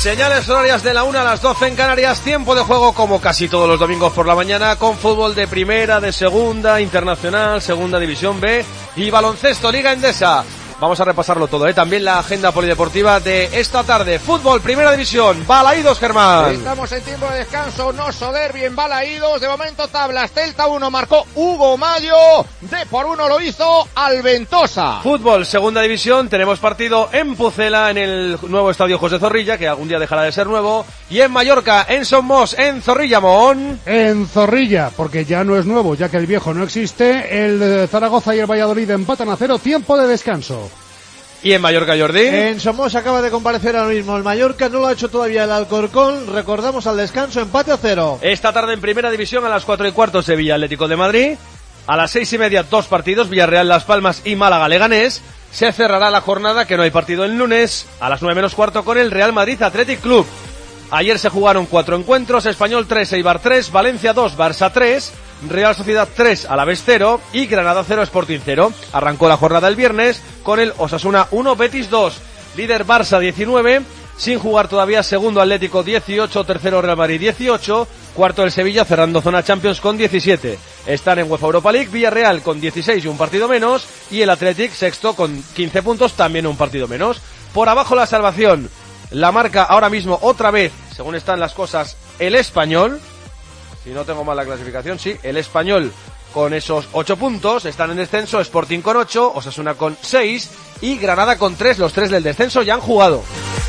Señales horarias de la 1 a las 12 en Canarias, tiempo de juego como casi todos los domingos por la mañana, con fútbol de primera, de segunda, internacional, segunda división B y baloncesto, Liga Endesa. Vamos a repasarlo todo, también la agenda polideportiva de esta tarde. Fútbol, primera división, Balaídos, Germán. Estamos en tiempo de descanso, Noso Derbi en Balaídos. De momento tablas, Celta 1 marcó Hugo Mayo, Depor 1 lo hizo Alventosa. Fútbol, segunda división, tenemos partido en Pucela, en el nuevo estadio José Zorrilla, que algún día dejará de ser nuevo. Y en Mallorca, en Somos, en Zorrilla, Mon. En Zorrilla, porque ya no es nuevo, ya que el viejo no existe. El Zaragoza y el Valladolid empatan a 0, tiempo de descanso. ¿Y en Mallorca, Jordi? En Somos acaba de comparecer ahora mismo el Mallorca, no lo ha hecho todavía el Alcorcón, recordamos al descanso, empate a 0. Esta tarde en primera división a las 4:15 Sevilla Atlético de Madrid, a las 6:30 dos partidos, Villarreal Las Palmas y Málaga Leganés. Se cerrará la jornada, que no hay partido el lunes, a las 9:15 con el Real Madrid Athletic Club. Ayer se jugaron 4 encuentros, Español 3, Eibar 3, Valencia 2, Barça 3, Real Sociedad 3, Alavés 0 y Granada 0, Sporting 0. Arrancó la jornada el viernes con el Osasuna 1, Betis 2. Líder Barça 19, sin jugar todavía, segundo Atlético 18, tercero Real Madrid 18, cuarto el Sevilla cerrando zona Champions con 17. Están en UEFA Europa League, Villarreal con 16 y un partido menos, y el Athletic sexto con 15 puntos, también un partido menos. Por abajo la salvación, la marca ahora mismo otra vez, según están las cosas, el Español. Si no tengo mal la clasificación, sí, el Español con esos 8 puntos, están en descenso, Sporting con 8, Osasuna con 6 y Granada con 3, los 3 del descenso ya han jugado.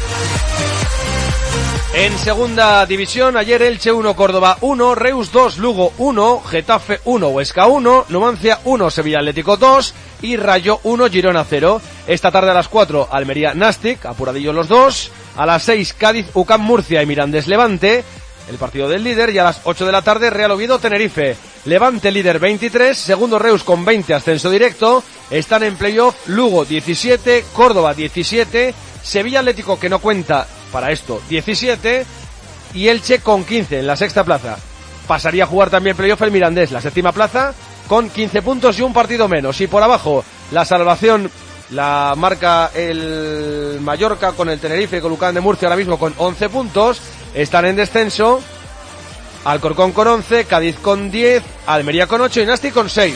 En segunda división, ayer Elche 1, Córdoba 1, Reus 2, Lugo 1, Getafe 1, Huesca 1, Numancia 1, Sevilla Atlético 2 y Rayo 1, Girona 0. Esta tarde a las 4, Almería Nastic, apuradillos los dos, a las 6, Cádiz, UCAM Murcia y Mirandés Levante, el partido del líder, y a las 8 de la tarde Real Oviedo Tenerife. Levante líder 23, segundo Reus con 20, ascenso directo. Están en playoff Lugo 17, Córdoba 17, Sevilla Atlético, que no cuenta para esto, 17, y Elche con 15 en la sexta plaza. Pasaría a jugar también playoff el Mirandés, la séptima plaza, con 15 puntos y un partido menos. Y por abajo la salvación la marca el Mallorca con el Tenerife y con Lucán de Murcia ahora mismo con 11 puntos. Están en descenso Alcorcón con 11, Cádiz con 10, Almería con 8 y Nasti con 6.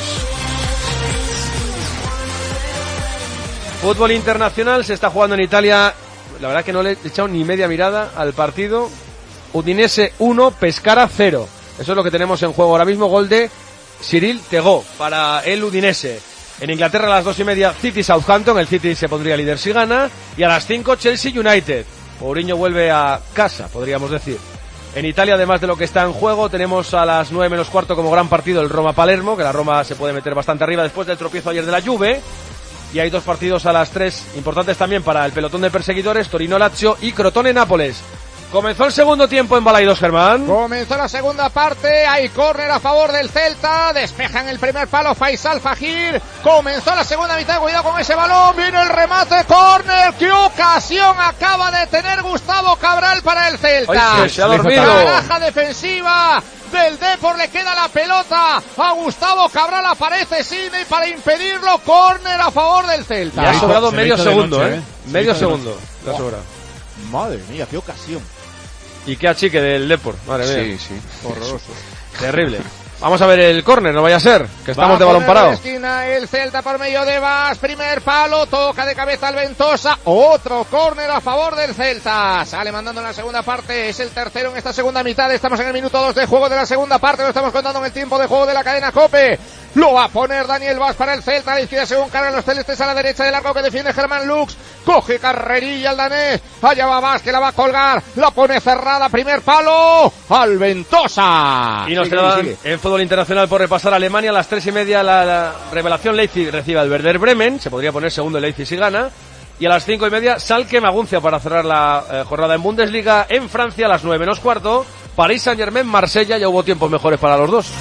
Fútbol internacional se está jugando en Italia. La verdad que no le he echado ni media mirada al partido. Udinese 1, Pescara 0. Eso es lo que tenemos en juego ahora mismo. Gol de Cyril Tegó para el Udinese. En Inglaterra a las 2:30 City Southampton. El City se pondría líder si gana. Y a las 5 Chelsea United. Mourinho vuelve a casa, podríamos decir. En Italia, además de lo que está en juego, tenemos a las 9:15 como gran partido el Roma-Palermo, que la Roma se puede meter bastante arriba después del tropiezo ayer de la Juve. Y hay dos partidos a las 3 importantes también para el pelotón de perseguidores, Torino-Lazio y Crotone-Nápoles. Comenzó el segundo tiempo en Balaidos, Germán. Comenzó la segunda parte, hay córner a favor del Celta, despejan el primer palo Faisal Fajir. Comenzó la segunda mitad, cuidado con ese balón, viene el remate, córner, qué ocasión acaba de tener Gustavo Cabral para el Celta. Ay, se ha dormido. Baraja defensiva del Depor, le queda la pelota a Gustavo Cabral, aparece Sidney para impedirlo, córner a favor del Celta. Le ha sobrado medio segundo, noche, medio segundo. Le ha sobrado. Madre mía, qué ocasión. Y qué achique del Depor, madre mía. Sí. Horroroso. Terrible. Vamos a ver el córner, no vaya a ser, que estamos de balón parado. Esquina el Celta por medio de Vaz, primer palo, toca de cabeza Alventosa, otro córner a favor del Celta. Sale mandando en la segunda parte, es el tercero en esta segunda mitad, estamos en el minuto 2 de juego de la segunda parte, lo estamos contando en el tiempo de juego de la cadena COPE. Lo va a poner Daniel Vaz para el Celta, a la izquierda según cargan los celestes, a la derecha del arco que defiende Germán Lux, coge carrerilla el danés, allá va Vaz que la va a colgar, la pone cerrada, primer palo, Alventosa. Y nos quedan en fútbol internacional por repasar Alemania a las 3:30 la revelación Leipzig recibe al Werder Bremen, se podría poner segundo el Leipzig si gana, y a las 5:30 Schalke Maguncia para cerrar la jornada en Bundesliga. En Francia a las 9:15 París Saint-Germain Marsella, ya hubo tiempos mejores para los dos.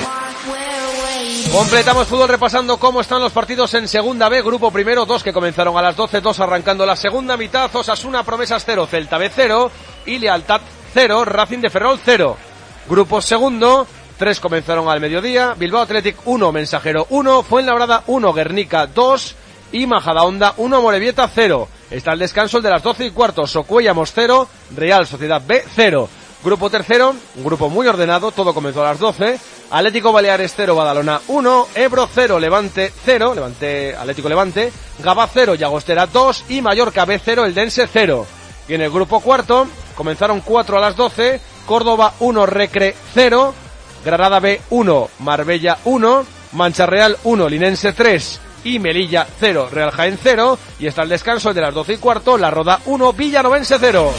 Completamos fútbol repasando cómo están los partidos en segunda B, grupo primero, 2 que comenzaron a las 12, 2 arrancando la segunda mitad, Osasuna Promesas 0, Celta B 0 y Lealtad 0, Racing de Ferrol 0. Grupo segundo, 3 comenzaron al mediodía, Bilbao Athletic 1, Mensajero 1, Fuenlabrada 1, Guernica 2 y Majadahonda 1, Morevieta 0. Está el descanso, el de las 12:15. Socuellamos 0, Real Sociedad B 0. Grupo tercero, un grupo muy ordenado, todo comenzó a las 12. Atlético Baleares 0, Badalona 1, Ebro 0, Levante 0, Atlético Levante, Gabá 0, Llagostera 2 y Mallorca B 0, Eldense 0. Y en el grupo cuarto, comenzaron 4 a las 12, Córdoba 1, Recre 0, Granada B 1, Marbella 1, Mancha Real 1, Linense 3 y Melilla 0, Real Jaén 0. Y está el descanso, el de las 12:15, La Roda 1, Villanovense 0.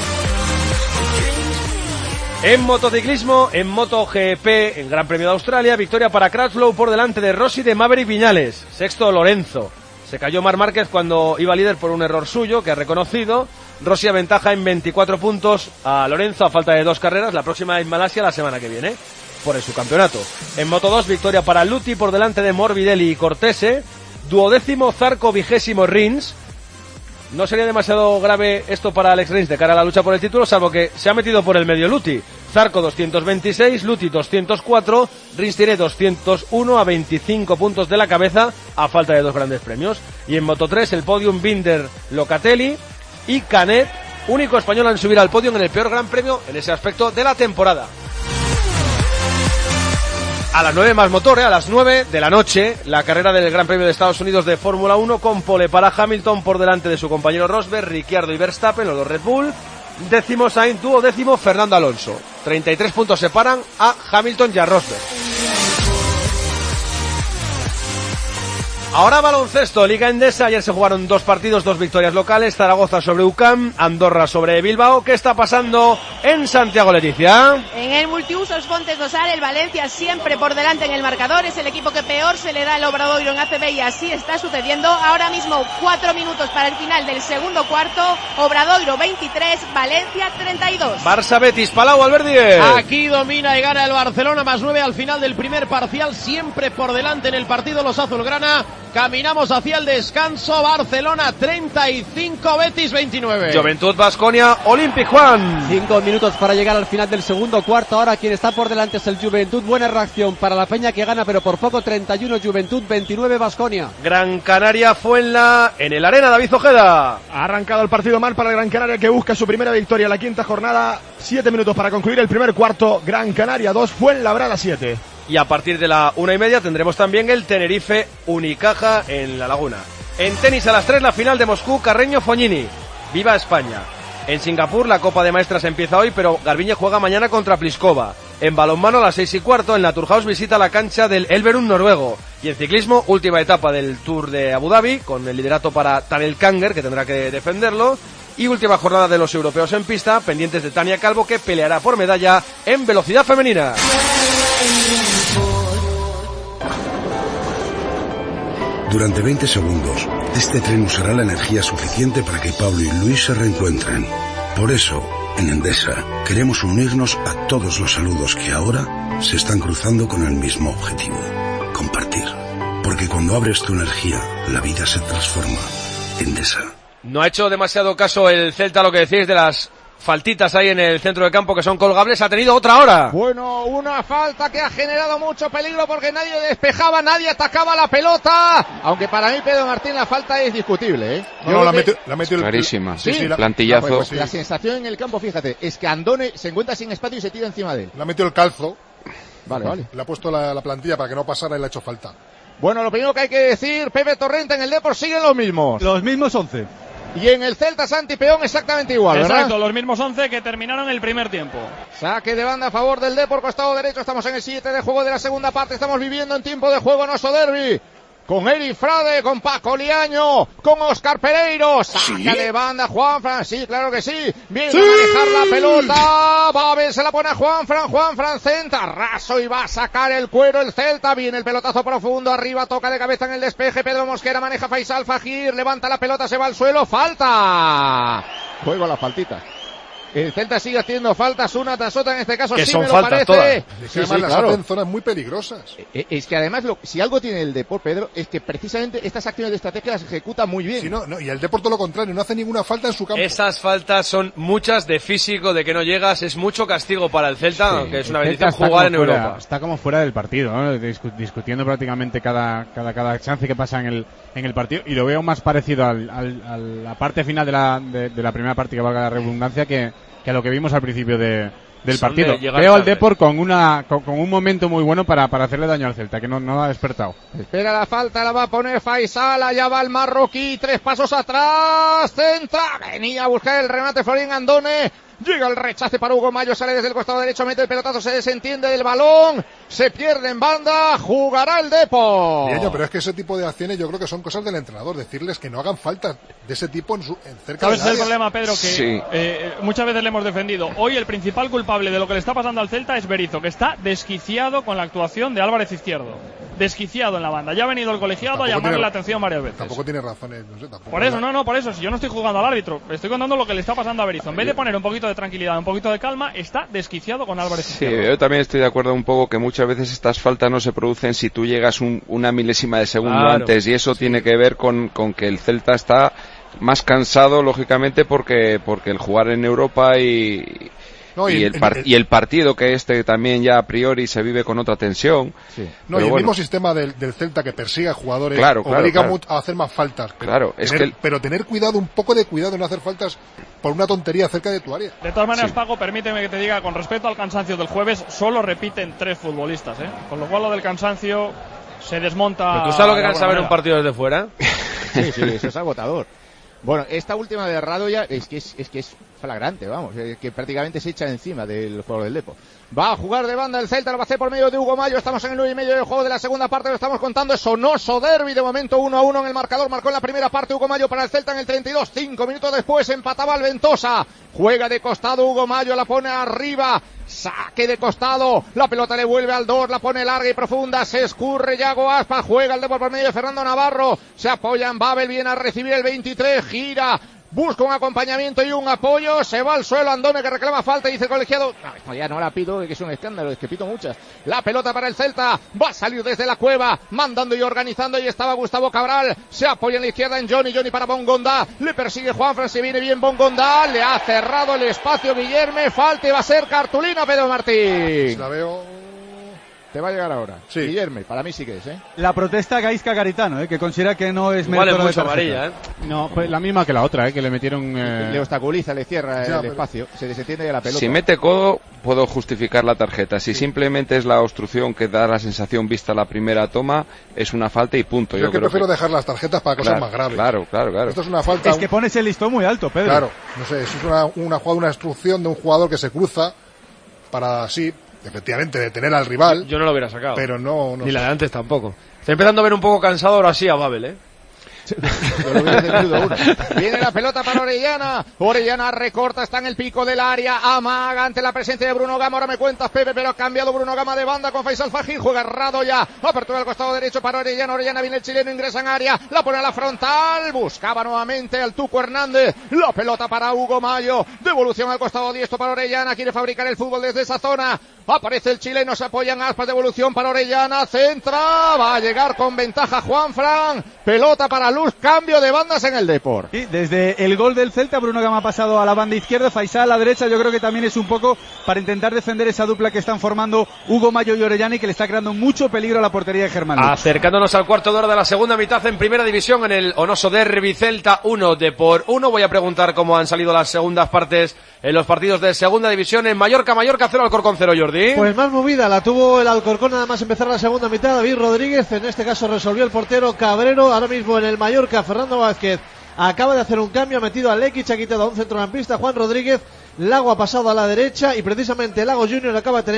En motociclismo, en MotoGP, en Gran Premio de Australia, victoria para Crutchlow por delante de Rossi de Maverick Viñales. Sexto, Lorenzo. Se cayó Marc Márquez cuando iba líder por un error suyo, que ha reconocido. Rossi aventaja en 24 puntos a Lorenzo a falta de 2 carreras. La próxima en Malasia la semana que viene, por el subcampeonato. En Moto2, victoria para Lutti por delante de Morbidelli y Cortese. 12º, Zarco, 20º, Rins. No sería demasiado grave esto para Alex Rins de cara a la lucha por el título, salvo que se ha metido por el medio Lutti. Zarco 226, Lutti 204, Rins tiene 201 a 25 puntos de la cabeza a falta de 2 grandes premios. Y en Moto3 el podium Binder, Locatelli y Canet, único español en subir al podio en el peor gran premio en ese aspecto de la temporada. A las 9 más motor, a las 9 de la noche, la carrera del Gran Premio de Estados Unidos de Fórmula 1 con pole para Hamilton por delante de su compañero Rosberg, Ricciardo y Verstappen, los dos Red Bull. Décimo Sainz, duodécimo Fernando Alonso. 33 puntos separan a Hamilton y a Rosberg. Ahora baloncesto, Liga Endesa. Ayer se jugaron 2 partidos, 2 victorias locales. Zaragoza sobre UCAM, Andorra sobre Bilbao. ¿Qué está pasando en Santiago, Leticia? En el multiusos Fontes Dosal, el Valencia siempre por delante en el marcador. Es el equipo que peor se le da el Obradoiro en ACB y así está sucediendo. Ahora mismo 4 minutos para el final del segundo cuarto. Obradoiro 23, Valencia 32. Barça Betis, Palau, Alberdi. Aquí domina y gana el Barcelona, más 9 al final del primer parcial. Siempre por delante en el partido los azulgrana. Caminamos hacia el descanso. Barcelona 35, Betis 29. Juventud Baskonia, Olympic Juan. 5 minutos para llegar al final del segundo cuarto. Ahora quien está por delante es el Juventud. Buena reacción para la Peña que gana, pero por poco. 31 Juventud, 29 Baskonia. Gran Canaria Fuenla en el Arena, David Ojeda. Ha arrancado el partido mal para el Gran Canaria, que busca su primera victoria en la quinta jornada. 7 minutos para concluir el primer cuarto. Gran Canaria 2, Fuenlabrada 7. Y a partir de la 1:30 tendremos también el Tenerife Unicaja en La Laguna. En tenis a las 3 la final de Moscú, Carreño Fognini. ¡Viva España! En Singapur la Copa de Maestras empieza hoy, pero Garbiñe juega mañana contra Pliskova. En balonmano a las 6:15 en la Naturhaus visita la cancha del Elverum noruego. Y en ciclismo, última etapa del Tour de Abu Dhabi, con el liderato para Tanel Kanger, que tendrá que defenderlo. Y última jornada de los europeos en pista, pendientes de Tania Calvo, que peleará por medalla en velocidad femenina. Durante 20 segundos, este tren usará la energía suficiente para que Pablo y Luis se reencuentren. Por eso, en Endesa, queremos unirnos a todos los saludos que ahora se están cruzando con el mismo objetivo: compartir. Porque cuando abres tu energía, la vida se transforma. Endesa. No ha hecho demasiado caso el Celta, lo que decís de las faltitas ahí en el centro de campo que son colgables. Ha tenido otra hora. Bueno, una falta que ha generado mucho peligro porque nadie despejaba, nadie atacaba la pelota. Aunque para mí, Pedro Martín, la falta es discutible, ¿eh? No, la metió clarísima. Sí, plantillazo. La sensación en el campo, fíjate, es que Andone se encuentra sin espacio y se tira encima de él. La metió el calzo. Vale. Le ha puesto la plantilla para que no pasara y le ha hecho falta. Bueno, lo primero que hay que decir, Pepe Torrente, en el Depor siguen los mismos. Los mismos 11. Y en el Celta, Santi Peón exactamente igual, ¿verdad? Exacto, los mismos 11 que terminaron el primer tiempo. Saque de banda a favor del Depor, costado derecho. Estamos en el 7 de juego de la segunda parte. Estamos viviendo en tiempo de juego Noso Derby. Con Eri Frade, con Paco Liaño, con Óscar Pereiro. Saca de banda Juanfran, sí, claro que sí. Viene a manejar la pelota. Va a ver, se la pone a Juanfran centra, raso y va a sacar el cuero el Celta. Viene el pelotazo profundo, arriba, toca de cabeza en el despeje. Pedro Mosquera maneja Faisal Fajir, levanta la pelota, se va al suelo. Falta. Juego a la faltita. El Celta sigue haciendo faltas una tras otra, en este caso que sí son me lo faltas parece. todas. Es que además las hacen en zonas muy peligrosas. Es que además, si algo tiene el Depor, Pedro, es que precisamente estas acciones de estrategia las ejecuta muy bien. Sí, no, y el Depor todo lo contrario, no hace ninguna falta en su campo. Esas faltas son muchas de físico, de que no llegas, es mucho castigo para el Celta, aunque es una bendición jugar en Europa. Está como fuera del partido, ¿no? Discutiendo prácticamente cada chance que pasa en el partido, y lo veo más parecido a la parte final de la primera parte, que valga la redundancia, que a lo que vimos al principio del partido. Veo al Depor con un momento muy bueno para hacerle daño al Celta, que no ha despertado. Espera la falta, la va a poner Faisal, allá va el marroquí, 3 pasos atrás, centra, venía a buscar el remate Florín Andone. Llega el rechace para Hugo Mayo, sale desde el costado derecho, mete el pelotazo, se desentiende del balón, se pierde en banda, jugará el Depor. Pero es que ese tipo de acciones yo creo que son cosas del entrenador, decirles que no hagan falta de ese tipo en cerca del área. ¿Sabes el problema, Pedro? Que muchas veces le hemos defendido. Hoy el principal culpable de lo que le está pasando al Celta es Berizzo, que está desquiciado con la actuación de Álvarez Izquierdo. Desquiciado en la banda. Ya ha venido el colegiado a llamarle la atención varias veces. Tampoco tiene razones, no sé, tampoco. Por eso, por eso. Si yo no estoy jugando al árbitro, estoy contando lo que le está pasando a Berizzo. En vez de poner un poquito de tranquilidad, un poquito de calma, está desquiciado con Álvarez Izquierdo. Sí, yo también estoy de acuerdo un poco que muchas veces estas faltas no se producen si tú llegas una milésima de segundo antes, y eso tiene que ver con que el Celta está más cansado, lógicamente, porque el jugar en Europa y el partido que también ya a priori se vive con otra tensión. Sí. No, y el mismo sistema del Celta que persigue a jugadores obliga a hacer más faltas. Pero tener cuidado, un poco de cuidado en no hacer faltas por una tontería cerca de tu área. De todas maneras, Paco, permíteme que te diga, con respecto al cansancio del jueves, solo repiten 3 futbolistas, Con lo cual lo del cansancio se desmonta. ¿Pero tú sabes lo que cansa ver un partido desde fuera? Sí, eso es agotador. Bueno, esta última de Radoya es que es flagrante, vamos, que prácticamente se echa encima del jugador del Depor. Va a jugar de banda el Celta, lo va a hacer por medio de Hugo Mayo. Estamos en el 9 y medio del juego de la segunda parte, lo estamos contando. Es Sonoso Derby, de momento 1-1 en el marcador. Marcó en la primera parte Hugo Mayo para el Celta en el 32. 5 minutos después empataba el Ventosa. Juega de costado Hugo Mayo, la pone arriba. Saque de costado, la pelota le vuelve al 2, la pone larga y profunda, se escurre Yago Aspas, juega el Depor por medio de Fernando Navarro, se apoya en Babel, viene a recibir el 23, gira, busca un acompañamiento y un apoyo, se va al suelo Andone, que reclama falta, y dice el colegiado, no, ya no la pido, que es un escándalo, es que pito muchas. La pelota para el Celta, va a salir desde la cueva, mandando y organizando, y estaba Gustavo Cabral, se apoya en la izquierda en Johnny para Bongonda, le persigue Juanfran, se viene bien Bongonda, le ha cerrado el espacio Guillerme, falta y va a ser cartulina Pedro Martín. La veo. Te va a llegar ahora. Sí. Guillerme, para mí sí que es, La protesta Gaizka Garitano, que considera que no es igual es mucho amarilla, No, pues la misma que la otra, que le metieron... Le obstaculiza, le cierra el espacio, se desentiende de la pelota. Si mete codo, puedo justificar la tarjeta. Si simplemente es la obstrucción que da la sensación vista la primera toma, es una falta y punto. Yo prefiero dejar las tarjetas para cosas más graves. Claro. Esto es una falta... Es que pones el listón muy alto, Pedro. Claro, no sé, es una instrucción de un jugador que se cruza para así... Efectivamente, detener al rival. Yo no lo hubiera sacado. Pero no ni la de antes tampoco. Estoy empezando a ver un poco cansado ahora sí a Babel, Viene la pelota para Orellana recorta, está en el pico del área, amaga ante la presencia de Bruno Gama. Ahora me cuentas, Pepe, pero ha cambiado Bruno Gama de banda con Faisal Fajín, juega Radoya, apertura al costado derecho para Orellana, viene el chileno, ingresa en área, la pone a la frontal, buscaba nuevamente al Tuco Hernández, la pelota para Hugo Mayo, devolución al costado diestro para Orellana, quiere fabricar el fútbol desde esa zona, aparece el chileno, se apoyan Aspas, devolución para Orellana, centra, va a llegar con ventaja Juanfran, pelota para Luz, cambio de bandas en el Depor. Sí, desde el gol del Celta, Bruno Gama ha pasado a la banda izquierda, Faisal a la derecha. Yo creo que también es un poco para intentar defender esa dupla que están formando Hugo Mayo y Orellana, y que le está creando mucho peligro a la portería de Germán Luz. Acercándonos al cuarto de hora de la segunda mitad en primera división, en el Onoso Derby, Celta 1, Depor 1. Voy a preguntar cómo han salido las segundas partes en los partidos de segunda división. En Mallorca 0, Alcorcón 0, Jordi. Pues más movida la tuvo el Alcorcón nada más empezar la segunda mitad. David Rodríguez, en este caso resolvió el portero Cabrero. Ahora mismo en el Mallorca, Fernando Vázquez acaba de hacer un cambio, ha metido a Lekic, ha quitado a un centrocampista, Juan Rodríguez. Lago ha pasado a la derecha y precisamente Lago Junior acaba de tener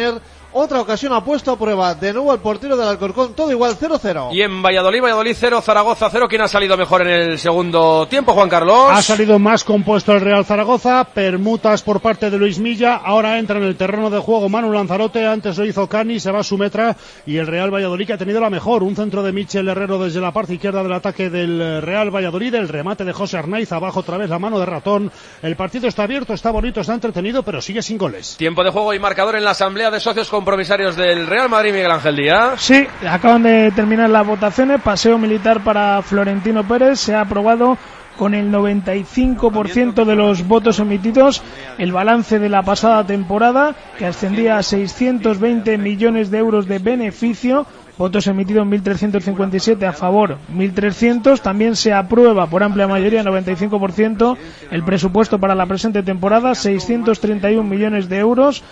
otra ocasión ha puesto a prueba de nuevo el portero del Alcorcón, todo igual 0-0. Y en Valladolid 0, Zaragoza 0. ¿Quién ha salido mejor en el segundo tiempo, Juan Carlos? Ha salido más compuesto el Real Zaragoza, permutas por parte de Luis Milla, ahora entra en el terreno de juego Manu Lanzarote, antes lo hizo Cani, se va Sumetra, y el Real Valladolid que ha tenido la mejor, un centro de Michel Herrero desde la parte izquierda del ataque del Real Valladolid, el remate de José Arnaiz, abajo otra vez la mano de Ratón. El partido está abierto, está bonito, está entretenido, pero sigue sin goles. Tiempo de juego y marcador en la asamblea de socios compromisarios del Real Madrid, Miguel Ángel Díaz. Sí, acaban de terminar las votaciones, paseo militar para Florentino Pérez, se ha aprobado con el 95% de los votos emitidos el balance de la pasada temporada, que ascendía a 620 millones de euros de beneficio. Votos emitidos 1.357, a favor 1.300. También se aprueba por amplia mayoría, 95%, el presupuesto para la presente temporada, 631 millones de euros,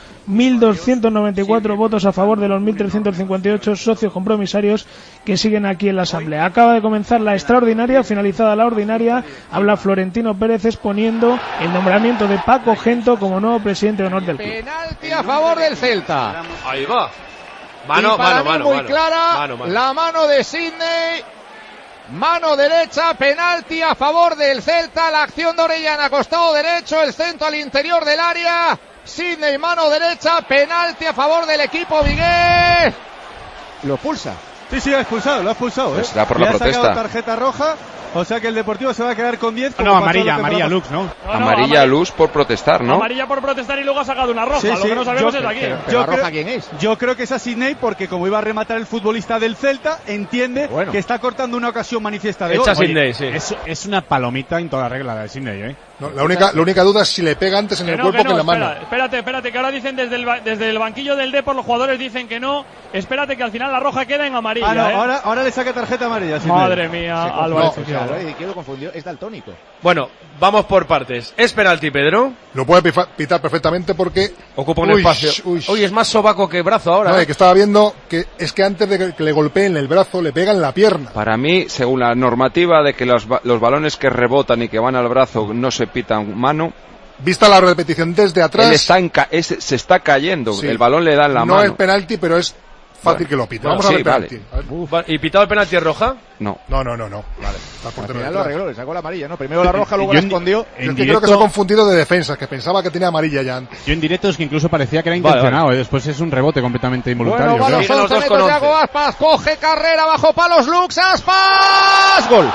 1.294 votos a favor de los 1.358 socios compromisarios que siguen aquí en la Asamblea. Acaba de comenzar la extraordinaria, finalizada la ordinaria, habla Florentino Pérez exponiendo el nombramiento de Paco Gento como nuevo presidente de honor del club. Penalti a favor del Celta. Ahí va. Mano, muy clara, la mano de Sidney, mano derecha, penalti a favor del Celta, la acción de Orellana, costado derecho, el centro al interior del área, Sidney, mano derecha, penalti a favor del equipo vigués. Lo expulsa. Sí, lo ha expulsado. Pues da por la protesta. Ha sacado tarjeta roja, o sea que el Deportivo se va a quedar con 10. No, amarilla Lux, ¿no? Amarilla Luz por protestar, ¿no? Amarilla por protestar y luego ha sacado una roja, lo que no sabemos es aquí. ¿La roja quién es? Yo creo que es a Sidney, porque como iba a rematar el futbolista del Celta, entiende que está cortando una ocasión manifiesta de gol. Sidney, sí. Es una palomita en toda regla la de Sidney, ¿eh? No, la única duda es si le pega antes en el cuerpo que en la mano. Espérate, que ahora dicen desde el banquillo del Depor, los jugadores dicen que no. Espérate que al final la roja queda en amarilla. Ahora le saca tarjeta amarilla. Madre mía, Álvaro. Quedo confundido, es daltónico. Bueno, vamos por partes. ¿Es penalti, Pedro? Lo puede pitar perfectamente porque ocupa un espacio. Uy, es más sobaco que brazo ahora. No, que estaba viendo que es que antes de que le golpeen el brazo, le pegan la pierna. Para mí, según la normativa de que los balones que rebotan y que van al brazo no se pitan mano. Vista la repetición desde atrás. Se está cayendo, sí. El balón le da en la mano. No es penalti, pero es fácil que lo pite. Vamos a ver penalti. ¿Y pitado el penalti es roja? No. Vale. Al final lo arregló, le sacó la amarilla, ¿no? Primero la roja, luego la escondió. Es que creo que se ha confundido de defensas, que pensaba que tenía amarilla ya antes. Yo en directo es que incluso parecía que era intencionado, después es un rebote completamente involuntario. Bueno, va los 11 metros de Iago Aspas, coge carrera bajo palos Lux, Aspas, ¡gol!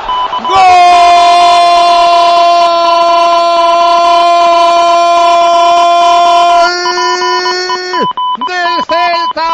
Del Celta,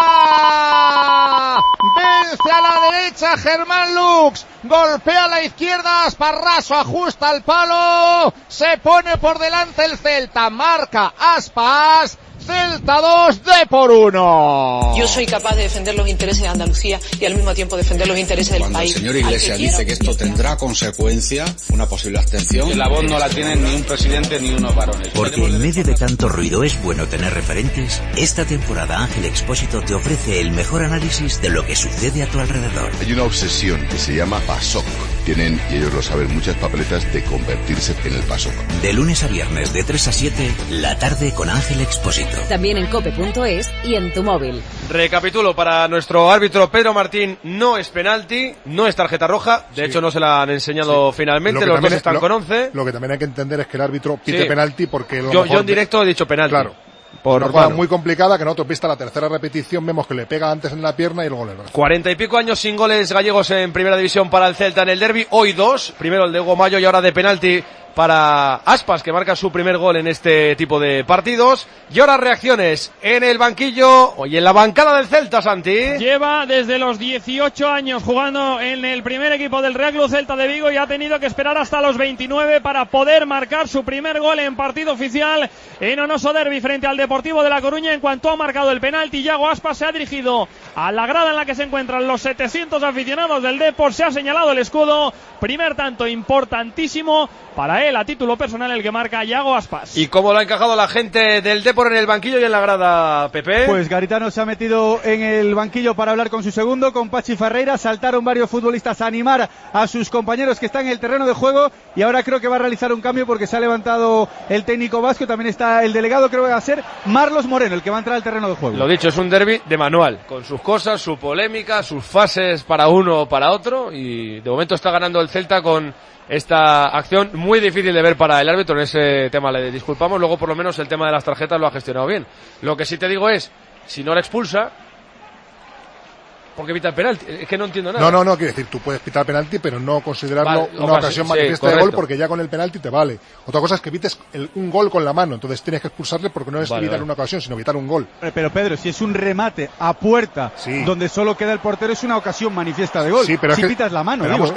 vence a la derecha Germán Lux, golpea a la izquierda, Asparraso ajusta al palo, se pone por delante el Celta, marca Aspas, Celta 2, Depor 1. Yo soy capaz de defender los intereses de Andalucía y al mismo tiempo defender los intereses del país. Cuando el señor Iglesias dice que esto tendrá consecuencia, una posible abstención. La voz no la tienen ni un presidente ni unos varones. Porque en medio de tanto ruido es bueno tener referentes. Esta temporada Ángel Expósito te ofrece el mejor análisis de lo que sucede a tu alrededor. Hay una obsesión que se llama PASOK. Tienen, y ellos lo saben, muchas papeletas de convertirse en el PASOK. De lunes a viernes de 3 a 7, la tarde con Ángel Expósito. También en cope.es y en tu móvil. Recapitulo, para nuestro árbitro Pedro Martín no es penalti, no es tarjeta roja, de hecho no se la han enseñado finalmente, los dos están con 11. Lo que también hay que entender es que el árbitro pite penalti porque... Yo en directo he dicho penalti. Claro. Por una cosa muy complicada que nosotros, vista la tercera repetición, vemos que le pega antes en la pierna y luego en el brazo. 40 y pico años sin goles gallegos en primera división para el Celta en el derbi, hoy 2, primero el de Hugo Mayo y ahora de penalti para Aspas, que marca su primer gol en este tipo de partidos. Y ahora reacciones en el banquillo y en la bancada del Celta, Santi. Lleva desde los 18 años jugando en el primer equipo del Real Club Celta de Vigo y ha tenido que esperar hasta los 29 para poder marcar su primer gol en partido oficial en Onoso Derbi frente al Deportivo de La Coruña. En cuanto ha marcado el penalti, Iago Aspas se ha dirigido a la grada en la que se encuentran los 700 aficionados del Depor. Se ha señalado el escudo. Primer tanto importantísimo para él a título personal, el que marca Yago Aspas. ¿Y cómo lo ha encajado la gente del Depor en el banquillo y en la grada, Pepe? Pues Garitano se ha metido en el banquillo para hablar con su segundo, con Pachi Ferreira. Saltaron varios futbolistas a animar a sus compañeros que están en el terreno de juego, y ahora creo que va a realizar un cambio porque se ha levantado el técnico vasco. También está el delegado, creo que va a ser Marlos Moreno el que va a entrar al terreno de juego. Lo dicho, es un derbi de manual, con sus cosas, su polémica, sus fases para uno o para otro, y de momento está ganando el Celta con esta acción muy difícil de ver para el árbitro. En ese tema le disculpamos. Luego por lo menos el tema de las tarjetas lo ha gestionado bien. Lo que sí te digo es, si no la expulsa, ¿por qué pita el penalti? Es que no entiendo nada. No, quiere decir, tú puedes pitar penalti, pero no considerarlo una ocasión manifiesta de gol, porque ya con el penalti te vale. Otra cosa es que pites un gol con la mano, entonces tienes que expulsarle porque no es evitar una ocasión, sino evitar un gol. Pero Pedro, si es un remate a puerta, donde solo queda el portero, es una ocasión manifiesta de gol. Sí, pero si pitas la mano, vamos,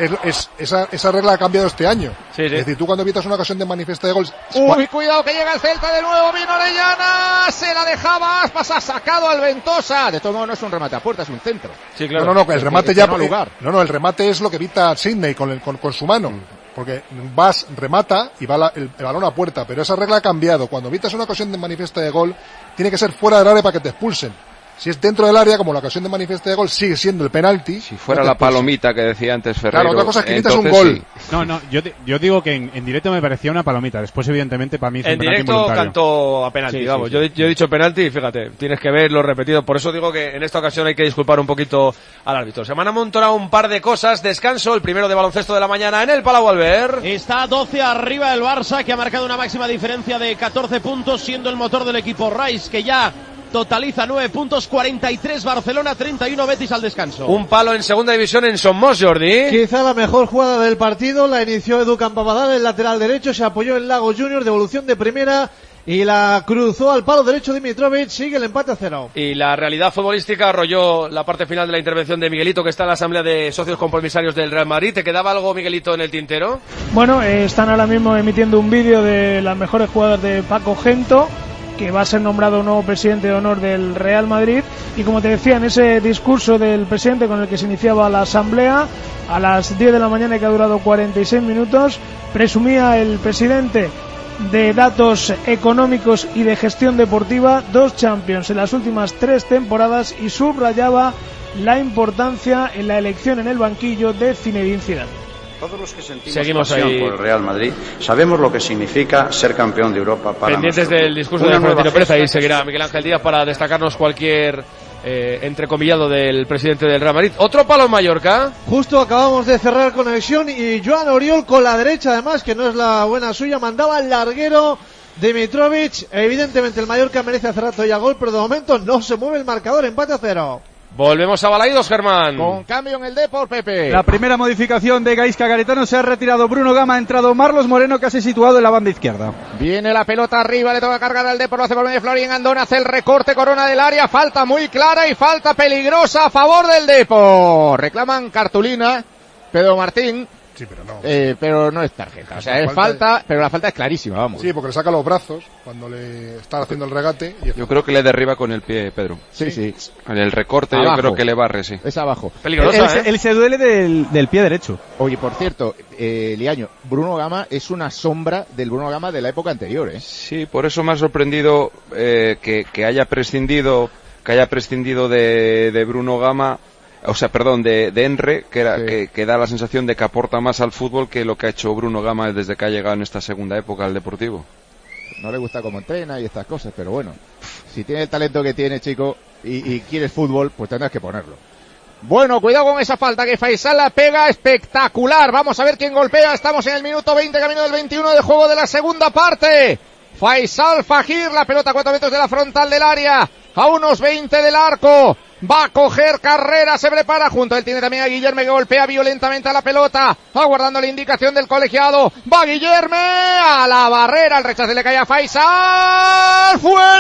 esa regla ha cambiado este año. Es decir, tú cuando evitas una ocasión de manifiesta de gol... Uy, cuidado que llega el Celta de nuevo, vino Orellana, se la dejaba Aspas, ha sacado al Ventosa. De todo modo no es un remate a puerta, es un centro. Sí, claro. No, el remate ya... el remate es lo que evita Sidney con su mano. Porque vas, remata y va el balón a puerta. Pero esa regla ha cambiado. Cuando evitas una ocasión de manifiesta de gol, tiene que ser fuera del área para que te expulsen. Si es dentro del área, como la ocasión de manifiesta de gol sigue siendo el penalti. Si fuera la palomita que decía antes Ferreiro. Claro, otra cosa es que evitas un gol. Sí. No, yo digo que en directo me parecía una palomita. Después, evidentemente, para mí es un penalti involuntario. En directo cantó a penalti, vamos. Sí. Yo he dicho penalti y fíjate, tienes que verlo repetido. Por eso digo que en esta ocasión hay que disculpar un poquito al árbitro. Se me han amontonado un par de cosas. Descanso, el primero de baloncesto de la mañana en el Palau Albert. Está 12 arriba el Barça, que ha marcado una máxima diferencia de 14 puntos, siendo el motor del equipo Rice, que ya totaliza 9 puntos, 43 Barcelona, 31 Betis al descanso. Un palo en segunda división en Somos, Jordi. Quizá la mejor jugada del partido la inició Edu Campapadal, el lateral derecho, se apoyó en Lago Junior, devolución de primera y la cruzó al palo derecho Dimitrovic, sigue el empate a 0. Y la realidad futbolística arrolló la parte final de la intervención de Miguelito, que está en la asamblea de socios compromisarios del Real Madrid. ¿Te quedaba algo, Miguelito, en el tintero? Bueno, están ahora mismo emitiendo un vídeo de las mejores jugadas de Paco Gento, que va a ser nombrado nuevo presidente de honor del Real Madrid, y como te decía, en ese discurso del presidente con el que se iniciaba la asamblea a las 10 de la mañana, que ha durado 46 minutos, presumía el presidente de datos económicos y de gestión deportiva, 2 Champions en las últimas 3 temporadas, y subrayaba la importancia en la elección en el banquillo de Zinedine Zidane. Todos los que sentimos pasión por el Real Madrid sabemos lo que significa ser campeón de Europa para pendientes nosotros. Del discurso de Florentino Pérez, ahí seguirá Miguel Ángel Díaz para destacarnos cualquier entrecomillado del presidente del Real Madrid. Otro palo en Mallorca. Justo acabamos de cerrar conexión y Joan Oriol con la derecha, además, que no es la buena suya, mandaba al larguero Dimitrovic. Evidentemente el Mallorca merece hace rato ya gol, pero de momento no se mueve el marcador, empate a 0. Volvemos a Balaidos, Germán. Con cambio en el Depor, Pepe. La primera modificación de Gaizka Garitano, se ha retirado Bruno Gama, ha entrado Marlos Moreno, que se ha situado en la banda izquierda. Viene la pelota arriba, le toca cargar al Depor, lo hace por medio de Florian Andón, hace el recorte, corona del área, falta muy clara y falta peligrosa a favor del Depor. Reclaman cartulina, Pedro Martín. Sí, pero no es tarjeta. O sea, es falta, pero la falta es clarísima, vamos. Sí, porque le saca los brazos cuando le está haciendo el regate. Yo creo que le derriba con el pie, Pedro. Sí. En el recorte abajo. Yo creo que le barre, sí. Es abajo. Peligrosa, él se duele del pie derecho. Oye, por cierto, Liaño, Bruno Gama es una sombra del Bruno Gama de la época anterior, ¿eh? Sí, por eso me ha sorprendido que haya prescindido de Bruno Gama. O sea, perdón, de Enre, que da la sensación de que aporta más al fútbol que lo que ha hecho Bruno Gama desde que ha llegado en esta segunda época al Deportivo. No le gusta cómo entrena y estas cosas, pero bueno, si tiene el talento que tiene, chico, y quieres fútbol, pues tendrás que ponerlo. Bueno, cuidado con esa falta, que Faisal la pega espectacular. Vamos a ver quién golpea. Estamos en el minuto 20, camino del 21 de juego de la segunda parte. Faisal Fajir, la pelota a 4 metros de la frontal del área, a unos 20 del arco. Va a coger carrera, se prepara junto. Él tiene también a Guillerme, que golpea violentamente a la pelota, aguardando la indicación del colegiado. Va Guillerme a la barrera, el rechazo le cae a Faisal.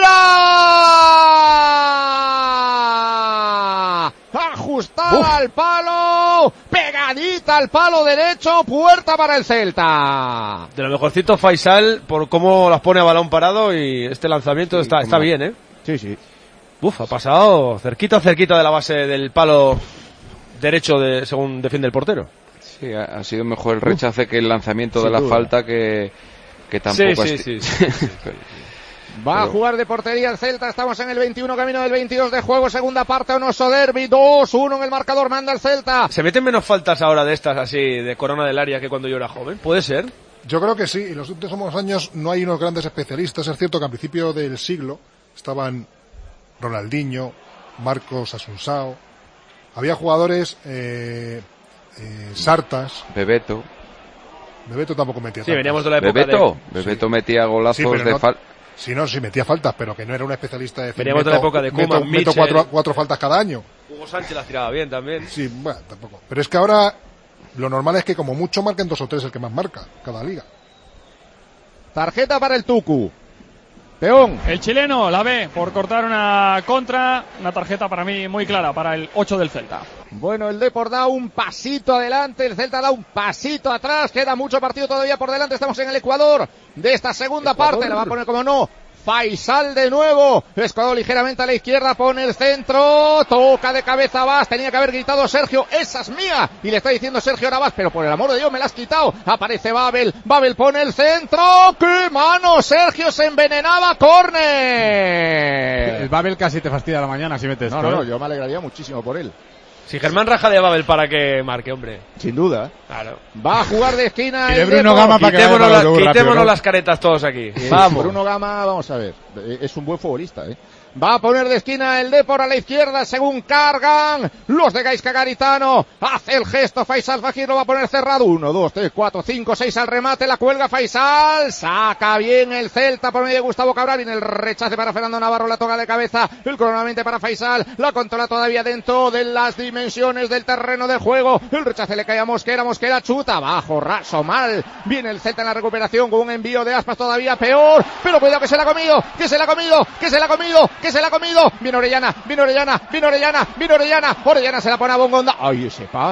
¡Fuera! Ajustada al palo, pegadita al palo derecho, puerta para el Celta. De lo mejorcito Faisal, por cómo las pone a balón parado, y este lanzamiento está bien, ¿eh? Sí. Ha pasado cerquita de la base del palo derecho según defiende el portero. Sí, ha sido mejor el rechace que el lanzamiento de la falta que tampoco... Sí. Va a jugar de portería el Celta, estamos en el 21, camino del 22 de juego, segunda parte, Onoso Derby, 2-1 en el marcador, manda el Celta. ¿Se meten menos faltas ahora de estas así, de corona del área, que cuando yo era joven? ¿Puede ser? Yo creo que sí, en los últimos años no hay unos grandes especialistas, es cierto que al principio del siglo estaban Ronaldinho, Marcos Asunsao, había jugadores, Sartas, Bebeto tampoco metía. Sí, veníamos de la época Bebeto metía golazos de falta. Sí, metía faltas, pero que no era un especialista de... Veníamos de la época de Koeman, meto cuatro faltas cada año. Hugo Sánchez las tiraba bien también. Sí, bueno, tampoco. Pero es que ahora lo normal es que como mucho marquen 2 o 3 el que más marca cada liga. Tarjeta para el Tucu. Peón. El chileno la ve por cortar una contra, una tarjeta para mí muy clara, para el 8 del Celta. Bueno, el Depor da un pasito adelante, el Celta da un pasito atrás, queda mucho partido todavía por delante, estamos en el Ecuador de esta segunda parte, la va a poner como no Faisal de nuevo, escuadró ligeramente a la izquierda, pone el centro, toca de cabeza Vaz, tenía que haber gritado Sergio, esa es mía, y le está diciendo Sergio Navas, pero por el amor de Dios me la has quitado, aparece Babel pone el centro, ¡qué mano! Sergio se envenenaba, córner. El Babel casi te fastidia la mañana si metes. No, yo me alegraría muchísimo por él. Si Germán raja de Babel para que marque, hombre. Sin duda. Claro. Va a jugar de esquina. Y de Bruno Gama para quitémonos las caretas todos aquí. Vamos. Bruno Gama, vamos a ver. Es un buen futbolista, Va a poner de esquina el Depor a la izquierda según cargan los de Gaisca Garitano. Hace el gesto Faisal Fajir, lo va a poner cerrado. 1, 2, 3, 4, 5, 6 al remate. La cuelga Faisal. Saca bien el Celta por medio de Gustavo Cabral. Viene el rechace para Fernando Navarro. La toca de cabeza. El coronamente para Faisal. La controla todavía dentro de las dimensiones del terreno de juego. El rechace le cae a Mosquera. Mosquera chuta. Bajo, raso, mal. Viene el Celta en la recuperación con un envío de Aspas todavía peor. Pero cuidado que se la ha comido. Que se la ha comido. Viene Orellana. Orellana se la pone a Bongonda. Ay,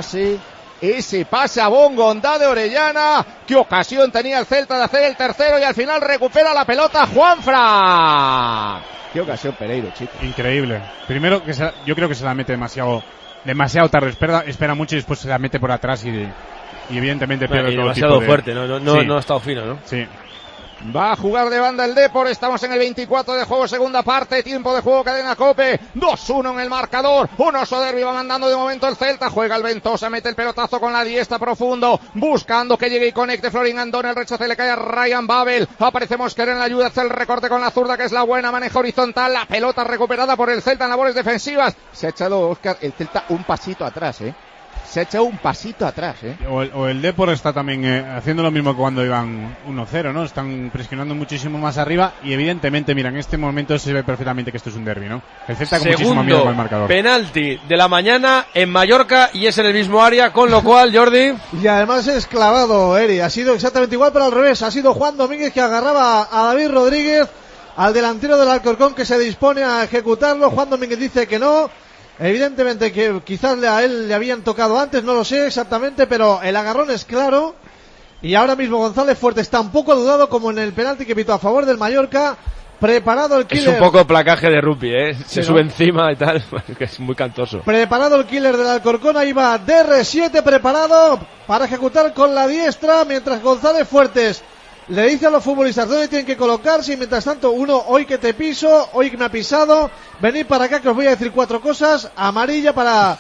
ese pase a Bongonda de Orellana. Qué ocasión tenía el Celta de hacer el tercero y al final recupera la pelota Juanfran. Qué ocasión Pereiro, chico. Increíble. Primero que yo creo que se la mete demasiado tarde. Espera mucho y después se la mete por atrás y evidentemente pierde todo demasiado tipo de... fuerte, no ha estado fino, ¿no? Sí. Va a jugar de banda el Depor, estamos en el 24 de juego, segunda parte, tiempo de juego, cadena COPE, 2-1 en el marcador, Onoso Derby va mandando de momento el Celta, juega el Ventosa, mete el pelotazo con la diestra profundo, buscando que llegue y conecte Florin Andón, el rechace le cae a Ryan Babel, aparece Mosquera en la ayuda, hace el recorte con la zurda que es la buena, maneja horizontal, la pelota recuperada por el Celta en labores defensivas, se ha echado Óscar, el Celta un pasito atrás, se ha echado un pasito atrás, O el Depor está también haciendo lo mismo que cuando iban 1-0, ¿no? Están presionando muchísimo más arriba y evidentemente, mira, en este momento se ve perfectamente que esto es un derbi, ¿no? El Celta con muchísimo miedo con el marcador. Penalti de la mañana en Mallorca y es en el mismo área, con lo cual, Jordi... Y además es clavado, Eri, ha sido exactamente igual, pero al revés, ha sido Juan Domínguez que agarraba a David Rodríguez, al delantero del Alcorcón que se dispone a ejecutarlo, Juan Domínguez dice que no. Evidentemente que quizás a él le habían tocado antes, no lo sé exactamente, pero el agarrón es claro. Y ahora mismo González Fuertes tampoco ha dudado como en el penalti que pitó a favor del Mallorca. Preparado el killer. Es un poco placaje de rugby, se sube ¿no? encima y tal, que es muy cantoso. Preparado el killer del Alcorcón, ahí va DR7 preparado para ejecutar con la diestra, mientras González Fuertes le dice a los futbolistas dónde tienen que colocarse y mientras tanto uno, hoy que te piso, hoy que me ha pisado, venid para acá que os voy a decir 4 cosas, amarilla para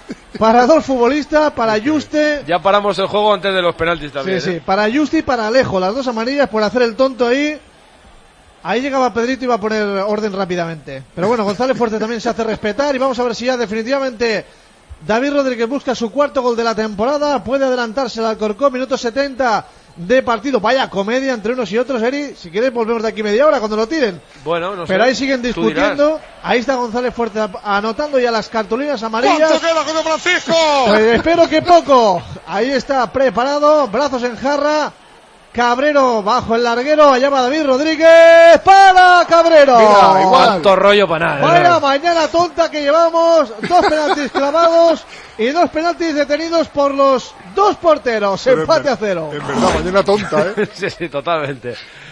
dos futbolistas, para Juste. Ya paramos el juego antes de los penaltis también. Sí, para Juste y para Alejo, las 2 amarillas por hacer el tonto ahí. Ahí llegaba Pedrito y iba a poner orden rápidamente. Pero bueno, González Fuerte también se hace respetar y vamos a ver si ya definitivamente David Rodríguez busca su 4º gol de la temporada, puede adelantarse al Alcorcón, minuto 70 de partido. Vaya comedia entre unos y otros, Eri. Si quieres volvemos de aquí media hora cuando lo tiren. Bueno, no sé. Pero ahí siguen discutiendo. Ahí está González Fuerte anotando ya las cartulinas amarillas. ¿Cuánto queda, José Francisco? Pues espero que poco. Ahí está preparado, brazos en jarra. Cabrero bajo el larguero, allá va David Rodríguez para Cabrero. Mira, cuánto rollo para nada. Vaya mañana tonta que llevamos, 2 penaltis clavados y 2 penaltis detenidos por los 2 porteros. Pero empate a 0. En verdad, mañana tonta, sí, totalmente.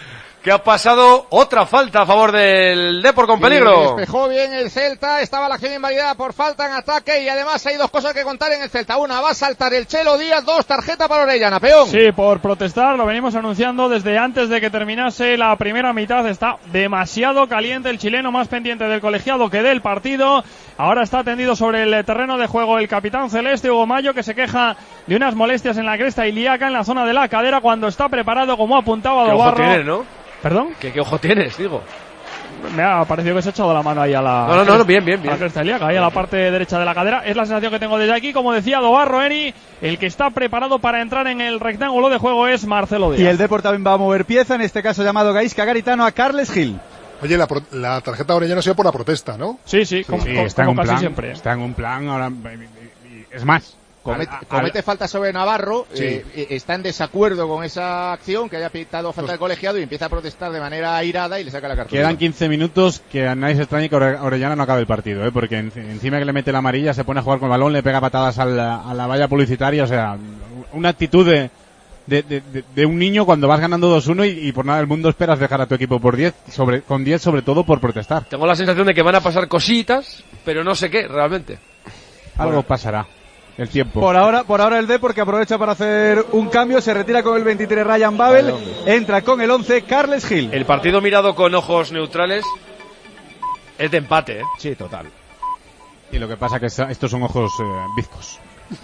que ha pasado otra falta a favor del Depor con peligro. Despejó bien el Celta, estaba la acción invalidada por falta en ataque y además hay dos cosas que contar en el Celta. Una, va a saltar el Chelo Díaz, dos, tarjeta para Orellana, peón. Sí, por protestar, lo venimos anunciando desde antes de que terminase la primera mitad. Está demasiado caliente el chileno, más pendiente del colegiado que del partido. Ahora está tendido sobre el terreno de juego el capitán celeste, Hugo Mayo, que se queja de unas molestias en la cresta ilíaca, en la zona de la cadera, cuando está preparado, como apuntaba Dobarro. ¿Qué ojo tienes, no? ¿Perdón? ¿Qué ojo tienes, digo? Me ha parecido que se ha echado la mano ahí a la... No, bien. A la cresta ilíaca, ahí a la parte derecha de la cadera. Es la sensación que tengo desde aquí. Como decía Dobarro, Eni, el que está preparado para entrar en el rectángulo de juego es Marcelo Díaz. Y el Depor también va a mover pieza, en este caso llamado Gaisca Garitano, a Carles Gil. Oye, la tarjeta de Orellana ha sido por la protesta, ¿no? Sí, está como en un casi plan, siempre. Está en un plan ahora, es más. Comete falta sobre Navarro, sí. Está en desacuerdo con esa acción, que haya pitado falta de colegiado y empieza a protestar de manera airada y le saca la cartulina. Quedan 15 minutos, que a nadie se extrañe que Orellana no acabe el partido, porque encima que le mete la amarilla se pone a jugar con el balón, le pega patadas a la valla publicitaria, o sea, una actitud de un niño cuando vas ganando 2-1 y por nada del mundo esperas dejar a tu equipo por 10, con 10 sobre todo por protestar. Tengo la sensación de que van a pasar cositas, pero no sé qué, realmente. Algo pasará. El tiempo. Por ahora el Depor, que aprovecha para hacer un cambio, se retira con el 23 Ryan Babel, entra con el 11 Carles Gil. El partido mirado con ojos neutrales es de empate, ¿eh? Sí, total. Y lo que pasa que estos son ojos bizcos.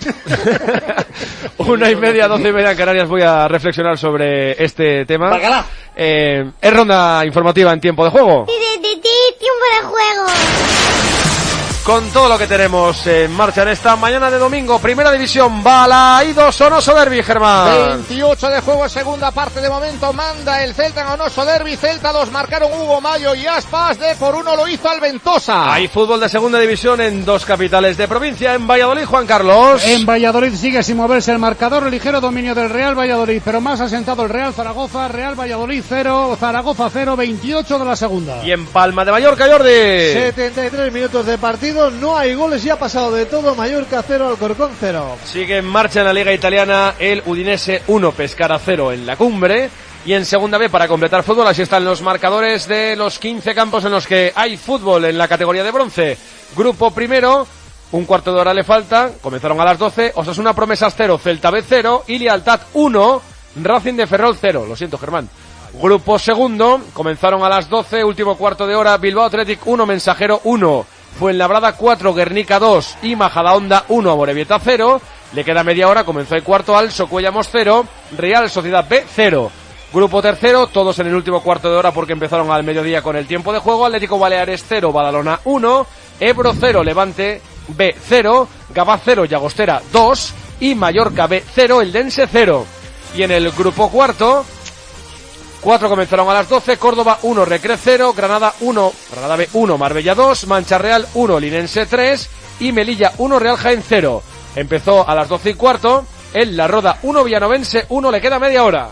1:30, 12:30 en Canarias. Voy a reflexionar sobre este tema. Es ronda informativa en tiempo de juego. Tiempo de juego. Con todo lo que tenemos en marcha en esta mañana de domingo, Primera División, Balaído Onoso Derbi, Germán. 28 de juego, segunda parte de momento, manda el Celta en Onoso Derbi. Celta 2, marcaron Hugo Mayo y Aspas, Depor 1 lo hizo Alventosa. Hay fútbol de Segunda División en dos capitales de provincia, en Valladolid, Juan Carlos. En Valladolid sigue sin moverse el marcador, ligero dominio del Real Valladolid, pero más asentado el Real Zaragoza, Real Valladolid 0, Zaragoza 0, 28 de la segunda. Y en Palma de Mallorca, Jordi. 73 minutos de partido. No hay goles y ha pasado de todo. Mallorca 0, Alcorcón 0. Sigue en marcha en la Liga Italiana el Udinese 1, Pescara 0 en la Cumbre. Y en Segunda B, para completar fútbol, así están los marcadores de los 15 campos en los que hay fútbol en la categoría de bronce. Grupo primero, un cuarto de hora le falta, comenzaron a las 12, Osasuna Promesas 0, Celta B 0 y Lealtad 1, Racing de Ferrol 0. Lo siento, Germán. Grupo segundo, comenzaron a las 12, último cuarto de hora, Bilbao Athletic 1, Mensajero 1. Fuenlabrada 4, Guernica 2 y Majadahonda 1, Amorebieta 0. Le queda media hora, comenzó el cuarto al Socuellamos 0, Real Sociedad B 0. Grupo tercero, todos en el último cuarto de hora porque empezaron al mediodía con el tiempo de juego. Atlético Baleares 0, Badalona 1, Ebro 0, Levante B 0, Gabá 0, Llagostera 2 y Mallorca B 0, Eldense 0. Y en el grupo cuarto, 4 comenzaron a las 12, Córdoba 1, Recre 0, Granada 1, Granada B 1, Marbella 2, Mancha Real 1, Linense 3 y Melilla 1, Real Jaén 0. Empezó a las 12:15, el La Roda 1, Villanovense 1, le queda media hora.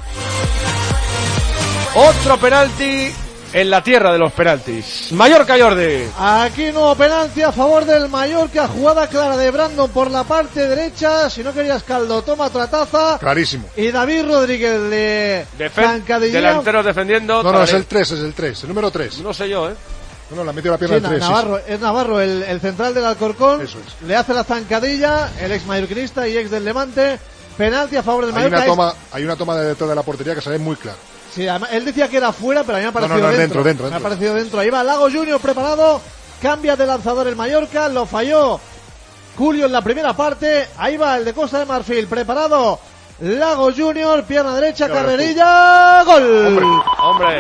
Otro penalti en la tierra de los penaltis. Mallorca, Jordi. Aquí nuevo penalti a favor del Mallorca, jugada clara de Brandon por la parte derecha. Si no querías caldo, toma otra taza. Clarísimo. Y David Rodríguez de zancadilla. Delanteros defendiendo. No, es el 3, el número 3. No sé yo, No, la metió la pierna sí, el 3. Navarro, sí. Es Navarro, el central del Alcorcón. Eso es. Le hace la zancadilla, el ex mallorquinista y ex del Levante. Penalti a favor del Mallorca. Hay una toma de detrás de la portería que se ve muy clara. Sí, además, él decía que era fuera, pero a mí me ha parecido dentro. Me ha parecido dentro. Ahí va Lago Junior preparado. Cambia de lanzador el Mallorca. Lo falló Julio en la primera parte. Ahí va el de Costa de Marfil preparado. Lago Junior, pierna derecha, carrerilla. ¡Gol! ¡Hombre!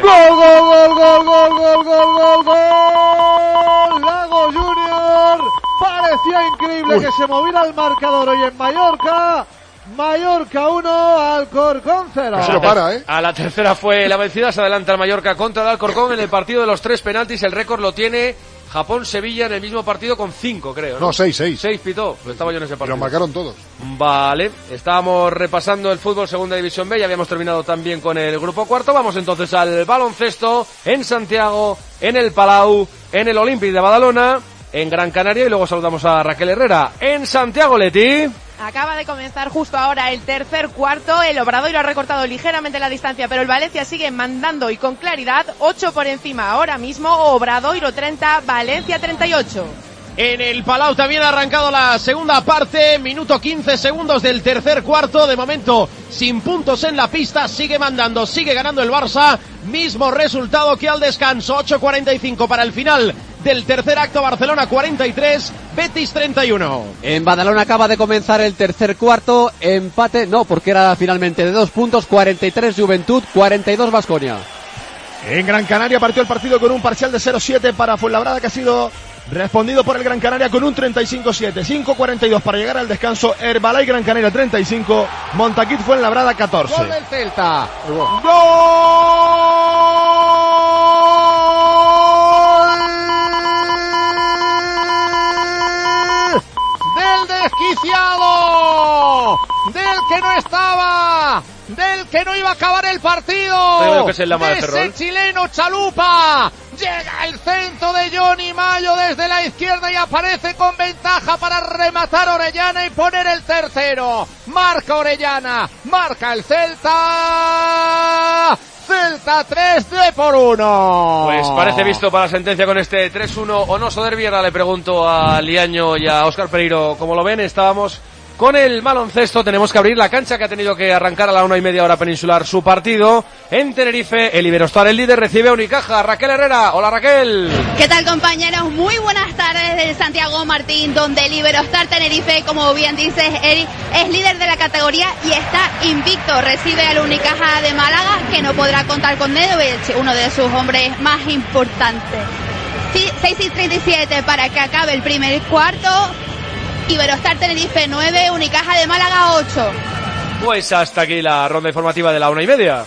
¡Gol! Lago Junior. Parecía increíble que se moviera el marcador hoy en Mallorca. Mallorca 1, Alcorcón 0. Así lo para, A la tercera fue la vencida, se adelanta el Mallorca contra el Alcorcón en el partido de los 3 penaltis. El récord lo tiene Japón-Sevilla en el mismo partido con 5, creo. No, 6. 6 pitó, estaba yo en ese partido. Pero marcaron todos. Vale, estábamos repasando el fútbol Segunda División B, ya habíamos terminado también con el grupo cuarto. Vamos entonces al baloncesto en Santiago, en el Palau, en el Olympic de Badalona, en Gran Canaria y luego saludamos a Raquel Herrera. En Santiago, Leti. Acaba de comenzar justo ahora el tercer cuarto. El Obradoiro ha recortado ligeramente la distancia, pero el Valencia sigue mandando y con claridad. 8 por encima ahora mismo. Obradoiro 30, Valencia 38. En el Palau también ha arrancado la segunda parte, minuto 15 segundos del tercer cuarto, de momento sin puntos en la pista, sigue mandando, sigue ganando el Barça, mismo resultado que al descanso, 8:45 para el final del tercer acto, Barcelona 43, Betis 31. En Badalona acaba de comenzar el tercer cuarto, empate, no, porque era finalmente de 2 puntos, 43 Juventud, 42 Baskonia. En Gran Canaria partió el partido con un parcial de 0-7 para Fuenlabrada, que ha sido respondido por el Gran Canaria con un 35-7, 5:42 para llegar al descanso. Herbalay Gran Canaria 35, Montaquit Fuenlabrada 14. Gol del Celta. ¡Gol! Del desquiciado, del que no estaba, del que no iba a acabar el partido, de ese chileno Chalupa. Llega el centro de Johnny Mayo desde la izquierda y aparece con ventaja para rematar Orellana y poner el tercero. Marca Orellana, marca el Celta. Celta 3 de por 1. Pues parece visto para la sentencia con este 3-1 Onoso Derbi. Ahora le pregunto a Liaño y a Óscar Pereiro cómo lo ven. Estábamos con el baloncesto, tenemos que abrir la cancha, que ha tenido que arrancar a la 1:30 hora peninsular su partido. En Tenerife, el Iberostar, el líder, recibe a Unicaja. Raquel Herrera. Hola, Raquel. ¿Qué tal, compañeros? Muy buenas tardes desde Santiago Martín, donde el Iberostar Tenerife, como bien dices, Eric, es líder de la categoría y está invicto. Recibe al Unicaja de Málaga, que no podrá contar con Nedovic, uno de sus hombres más importantes. 6:37 para que acabe el primer cuarto. Iberostar Tenerife 9, Unicaja de Málaga 8. Pues hasta aquí la ronda informativa de la 1:30.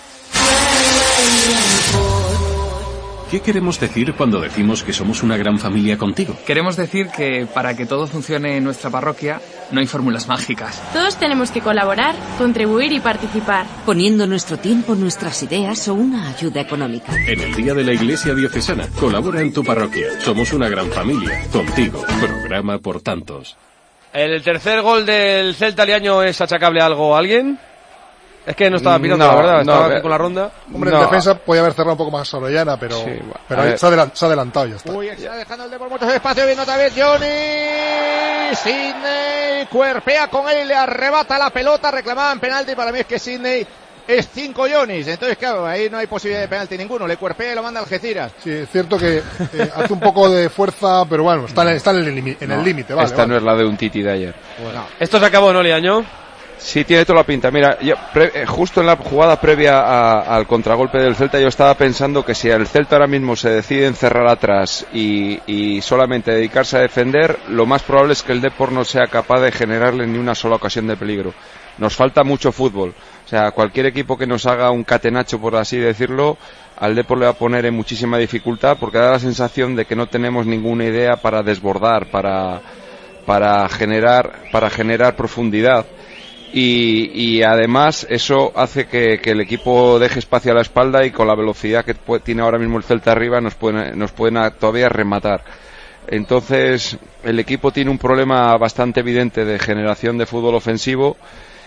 ¿Qué queremos decir cuando decimos que somos una gran familia contigo? Queremos decir que para que todo funcione en nuestra parroquia no hay fórmulas mágicas. Todos tenemos que colaborar, contribuir y participar, poniendo nuestro tiempo, nuestras ideas o una ayuda económica. En el Día de la Iglesia Diocesana, colabora en tu parroquia. Somos una gran familia, contigo. Programa por tantos. ¿El tercer gol del Celta Liaño es achacable a algo a alguien? Es que no estaba mirando, la verdad, estaba aquí con la ronda. Hombre, en defensa podía haber cerrado un poco más Orellana, pero, sí, pero ahí se ha adelantado y ya está. Uy, está dejando el de por muchos espacios, viendo otra vez Johnny. Sidney cuerpea con él y le arrebata la pelota, reclamaban penalti. Para mí es que Sidney es 5 Johnnys, entonces claro, ahí no hay posibilidad de penalti ninguno, le cuerpea y lo manda al Algeciras. Sí, es cierto que hace un poco de fuerza, pero bueno, está en el límite, vale. Esta no es la de un Titi de ayer. Bueno. Esto se acabó, ¿no, Liaño? Sí, tiene toda la pinta. Mira, justo en la jugada previa al contragolpe del Celta, yo estaba pensando que si el Celta ahora mismo se decide encerrar atrás y solamente dedicarse a defender, lo más probable es que el Depor no sea capaz de generarle ni una sola ocasión de peligro. Nos falta mucho fútbol. O sea, cualquier equipo que nos haga un catenacho, por así decirlo, al Depor le va a poner en muchísima dificultad, porque da la sensación de que no tenemos ninguna idea para desbordar, para generar profundidad. Y además eso hace que el equipo deje espacio a la espalda y con la velocidad que tiene ahora mismo el Celta arriba nos pueden todavía rematar. Entonces el equipo tiene un problema bastante evidente de generación de fútbol ofensivo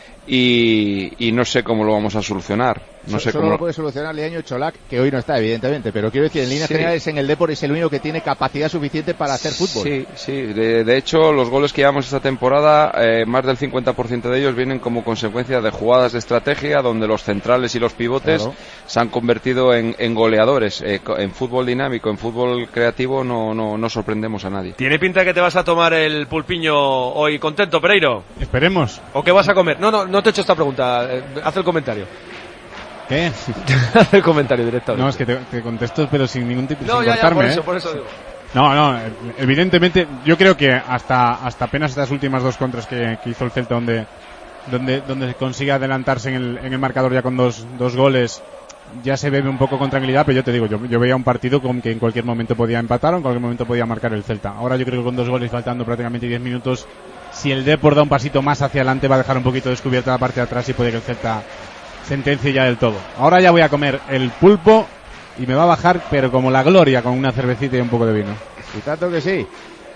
y no sé cómo lo vamos a solucionar. Solo lo puede solucionar Liaño Cholac, que hoy no está, evidentemente, pero quiero decir, en líneas generales en el Depor es el único que tiene capacidad suficiente para hacer fútbol. Sí, de hecho los goles que llevamos esta temporada, más del 50% de ellos vienen como consecuencia de jugadas de estrategia donde los centrales y los pivotes se han convertido en goleadores. En fútbol dinámico, en fútbol creativo no sorprendemos a nadie. ¿Tiene pinta que te vas a tomar el pulpiño hoy contento, Pereiro? Esperemos. ¿O qué vas a comer? No te he hecho esta pregunta, haz el comentario. ¿Qué? Haz el comentario directamente. No, es que te contesto, pero sin ningún tipo de cortarme. Por eso digo. No, evidentemente, yo creo que hasta apenas estas últimas dos contras que hizo el Celta, donde consigue adelantarse en el marcador ya con dos goles, ya se bebe un poco con tranquilidad, pero yo te digo, yo veía un partido con que en cualquier momento podía empatar o en cualquier momento podía marcar el Celta. Ahora yo creo que con 2 goles faltando prácticamente 10 minutos, si el Depor da un pasito más hacia adelante, va a dejar un poquito descubierta la parte de atrás y puede que el Celta sentencia ya del todo. Ahora ya voy a comer el pulpo y me va a bajar, pero como la gloria, con una cervecita y un poco de vino. Y tanto que sí.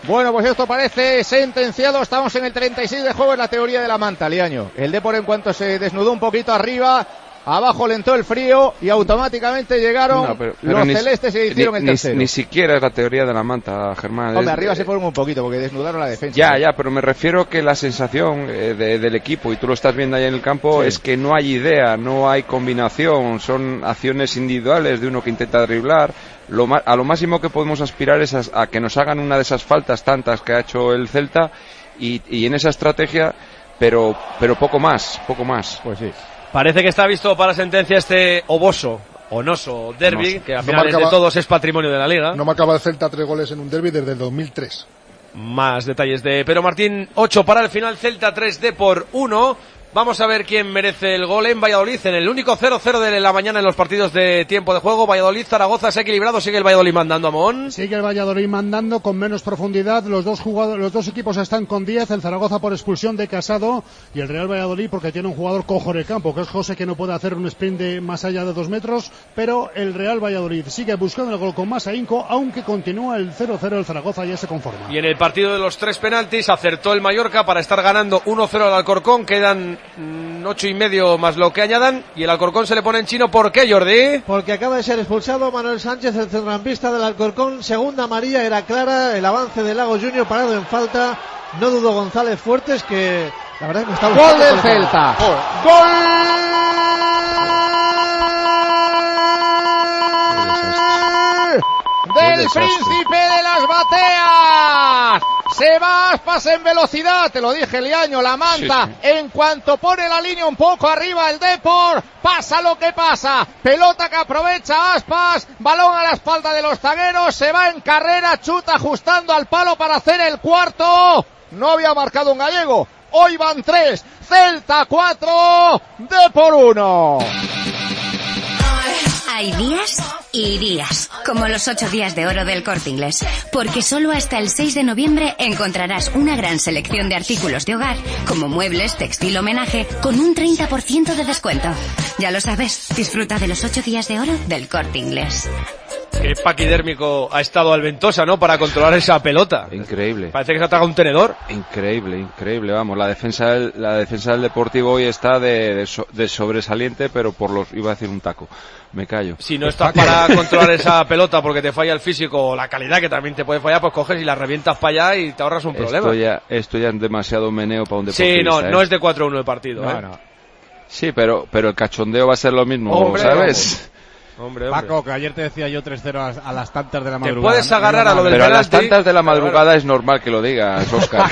Bueno, pues esto parece sentenciado. Estamos en el 36 de juego en la teoría de la manta, Liaño. El Depor, en cuanto se desnudó un poquito arriba, abajo le entró el frío y automáticamente llegaron los celestes y hicieron el tercero. Ni siquiera es la teoría de la manta, Germán. Hombre, arriba se fueron un poquito porque desnudaron la defensa. Ya, pero me refiero que la sensación del equipo, y tú lo estás viendo ahí en el campo, es que no hay idea, no hay combinación, son acciones individuales de uno que intenta driblar. A lo máximo que podemos aspirar es a que nos hagan una de esas faltas tantas que ha hecho el Celta y en esa estrategia, pero poco más. Pues sí. Parece que está visto para sentencia este onoso derbi, que al final de todos es patrimonio de la Liga. No marcaba el Celta 3 goles en un derbi desde el 2003. Más detalles de Pedro Martín. 8 para el final, Celta 3, Depor 1. Vamos a ver quién merece el gol en Valladolid, en el único 0-0 de la mañana en los partidos de tiempo de juego. Valladolid-Zaragoza se ha equilibrado, sigue el Valladolid mandando, Amón. Sigue el Valladolid mandando con menos profundidad, los dos equipos están con 10, el Zaragoza por expulsión de Casado y el Real Valladolid porque tiene un jugador cojo de campo, que es José, que no puede hacer un sprint de más allá de 2 metros, pero el Real Valladolid sigue buscando el gol con más ahínco, aunque continúa el 0-0, el Zaragoza ya se conforma. Y en el partido de los 3 penaltis acertó el Mallorca para estar ganando 1-0 al Alcorcón, quedan 8,5 más lo que añadan y el Alcorcón se le pone en chino. ¿Por qué, Jordi? Porque acaba de ser expulsado Manuel Sánchez, el centrocampista del Alcorcón. Segunda amarilla, era clara. El avance de Lago Junior parado en falta. No dudó González Fuertes, que la verdad es que está... ¡Gol del Celta! ¡Gol! ¡Del príncipe de las bateas! Se va Aspas en velocidad, te lo dije, Liaño, la manta. Sí. En cuanto pone la línea un poco arriba el Depor, pasa lo que pasa. Pelota que aprovecha Aspas, balón a la espalda de los zagueros, se va en carrera, chuta ajustando al palo para hacer el cuarto. No había marcado un gallego, hoy van 3, Celta 4, Depor 1. Hay días y días, como los 8 días de oro del Corte Inglés, porque solo hasta el 6 de noviembre encontrarás una gran selección de artículos de hogar, como muebles, textil, homenaje, con un 30% de descuento. Ya lo sabes, disfruta de los 8 días de oro del Corte Inglés. Qué paquidérmico ha estado Alventosa, ¿no? Para controlar esa pelota. Increíble. Parece que se ataca un tenedor. Increíble. Vamos, la defensa del Deportivo hoy está de sobresaliente, pero iba a decir un taco. Me callo. Si no estás para controlar esa pelota porque te falla el físico o la calidad, que también te puede fallar, pues coges y la revientas para allá y te ahorras un problema. Esto ya es demasiado meneo para un deportista. Sí, no es de 4-1 el partido. No. Sí, pero el cachondeo va a ser lo mismo, hombre, ¿sabes? Hombre. Paco, que ayer te decía yo 3-0 a las tantas de la madrugada. Te puedes agarrar a lo del penalti. Pero a las tantas de la madrugada claro. Es normal que lo digas, Óscar.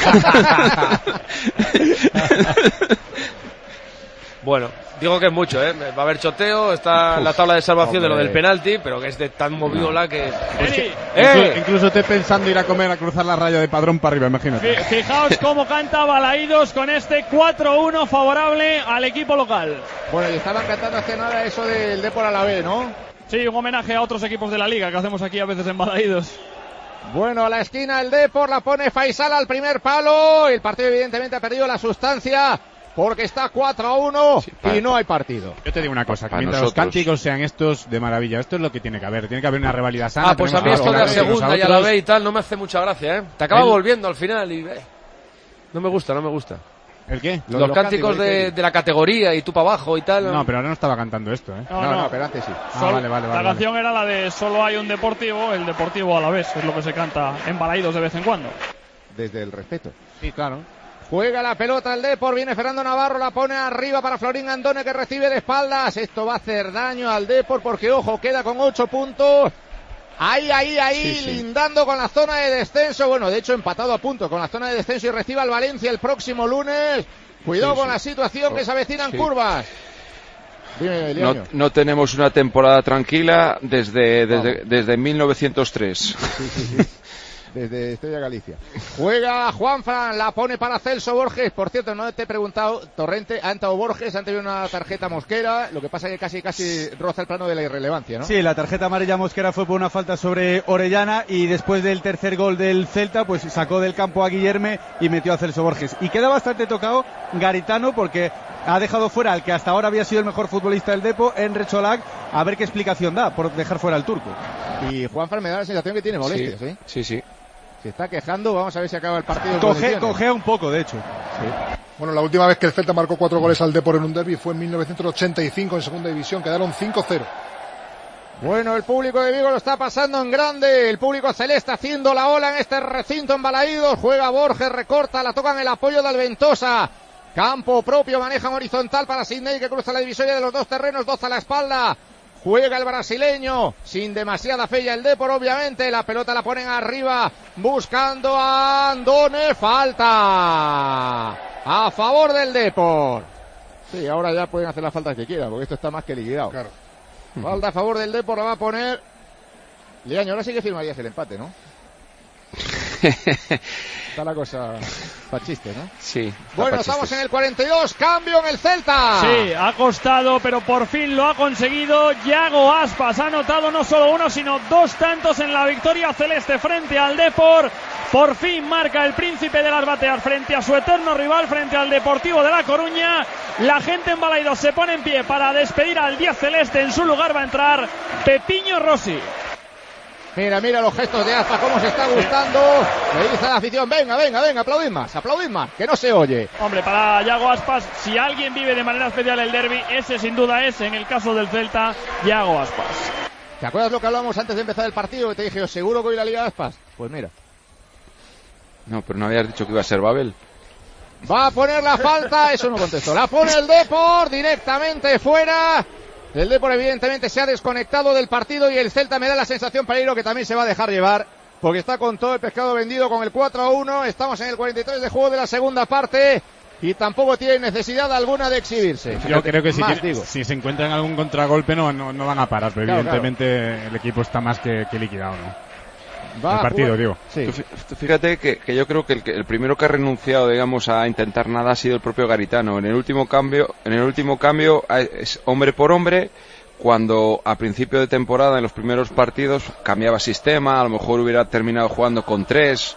Bueno, digo que es mucho, ¿eh? Va a haber choteo, está la tabla de salvación de lo del penalti, pero que es de tan movidola que... Incluso estoy pensando ir a comer, a cruzar la raya de Padrón para arriba, imagínate. Fijaos cómo canta Balaídos con este 4-1 favorable al equipo local. Bueno, y estaban cantando hace nada eso del Depor a la B, ¿no? Sí, un homenaje a otros equipos de la Liga que hacemos aquí a veces en Balaídos. Bueno, a la esquina el Depor, la pone Faisal al primer palo. El partido evidentemente ha perdido la sustancia, porque está 4-1 y no hay partido. Yo te digo una cosa, que mientras los cánticos sean estos, de maravilla. Esto es lo que tiene que haber una rivalidad sana. Pues a mí esto de la segunda y a la B y tal no me hace mucha gracia, ¿eh? Te acaba volviendo al final y... No me gusta. ¿El qué? Los cánticos de la categoría y tú para abajo y tal. No, pero ahora no estaba cantando esto, ¿eh? No, pero antes sí. Vale. La canción era la de Solo hay un Deportivo, el Deportivo a la vez. Es lo que se canta en Balaídos de vez en cuando. Desde el respeto. Sí, claro. Juega la pelota el Depor, viene Fernando Navarro, la pone arriba para Florín Andone, que recibe de espaldas. Esto va a hacer daño al Depor porque, ojo, queda con 8 puntos. Ahí, lindando con la zona de descenso. Bueno, de hecho, empatado a punto con la zona de descenso y recibe al Valencia el próximo lunes. Cuidado con la situación que se avecinan curvas. Dime, no tenemos una temporada tranquila desde 1903. Sí. Desde Estrella Galicia. Juega Juanfran, la pone para Celso Borges. Por cierto, no te he preguntado, Torrente, ha entrado Borges, antes había una tarjeta Mosquera, lo que pasa es que casi roza el plano de la irrelevancia, ¿no? Sí, la tarjeta amarilla Mosquera fue por una falta sobre Orellana y después del tercer gol del Celta, pues sacó del campo a Guillerme y metió a Celso Borges. Y queda bastante tocado Garitano porque ha dejado fuera al que hasta ahora había sido el mejor futbolista del Depo, Enre Cholac, a ver qué explicación da por dejar fuera al turco. Y Juanfran me da la sensación que tiene molestias, Sí. Se está quejando, vamos a ver si acaba el partido. Cojea un poco, de hecho. Sí. Bueno, la última vez que el Celta marcó 4 goles al Depor en un derbi fue en 1985 en segunda división, quedaron 5-0. Bueno, el público de Vigo lo está pasando en grande, el público celeste haciendo la ola en este recinto embalaído, juega Borges, recorta, la tocan el apoyo de Alventosa. Campo propio, manejan horizontal para Sidney que cruza la divisoria de los dos terrenos, 2 a la espalda. Juega el brasileño, sin demasiada fe ya el Depor, obviamente. La pelota la ponen arriba, buscando a Andone. Falta a favor del Depor. Sí, ahora ya pueden hacer las faltas que quieran, porque esto está más que liquidado. Claro. Falta a favor del Depor, la va a poner Leaño. Ahora sí que firmarías el empate, ¿no? Está la cosa para chiste, ¿no? Sí. Bueno, estamos en el 42, cambio en el Celta. Sí, ha costado, pero por fin lo ha conseguido. Yago Aspas ha anotado no solo uno, sino 2 tantos en la victoria celeste frente al Depor. Por fin marca el príncipe de las bateas frente a su eterno rival, frente al Deportivo de La Coruña. La gente en Balaidos se pone en pie para despedir al 10 celeste. En su lugar va a entrar Pepiño Rossi. Mira los gestos de Aspas, cómo se está gustando. Le dice a la afición, venga, aplaudid más, que no se oye. Hombre, para Yago Aspas, si alguien vive de manera especial el derbi, ese sin duda es, en el caso del Celta, Yago Aspas. ¿Te acuerdas lo que hablábamos antes de empezar el partido? Que te dije, seguro que hoy la liga Aspas. Pues mira. No, pero no habías dicho que iba a ser Babel. Va a poner la falta, eso no contestó. La pone el Depor directamente fuera. El Depor evidentemente se ha desconectado del partido y el Celta me da la sensación, Pereiro, que también se va a dejar llevar, porque está con todo el pescado vendido con el 4-1. Estamos en el 43 de juego de la segunda parte y tampoco tiene necesidad alguna de exhibirse. Yo creo que si se encuentran algún contragolpe no van a parar, pero claro, evidentemente el equipo está más que liquidado, ¿no? El partido, digo. Sí. Fíjate que yo creo que el primero que ha renunciado, digamos, a intentar nada ha sido el propio Garitano. En el último cambio es hombre por hombre, cuando a principio de temporada, en los primeros partidos, cambiaba sistema, a lo mejor hubiera terminado jugando con 3,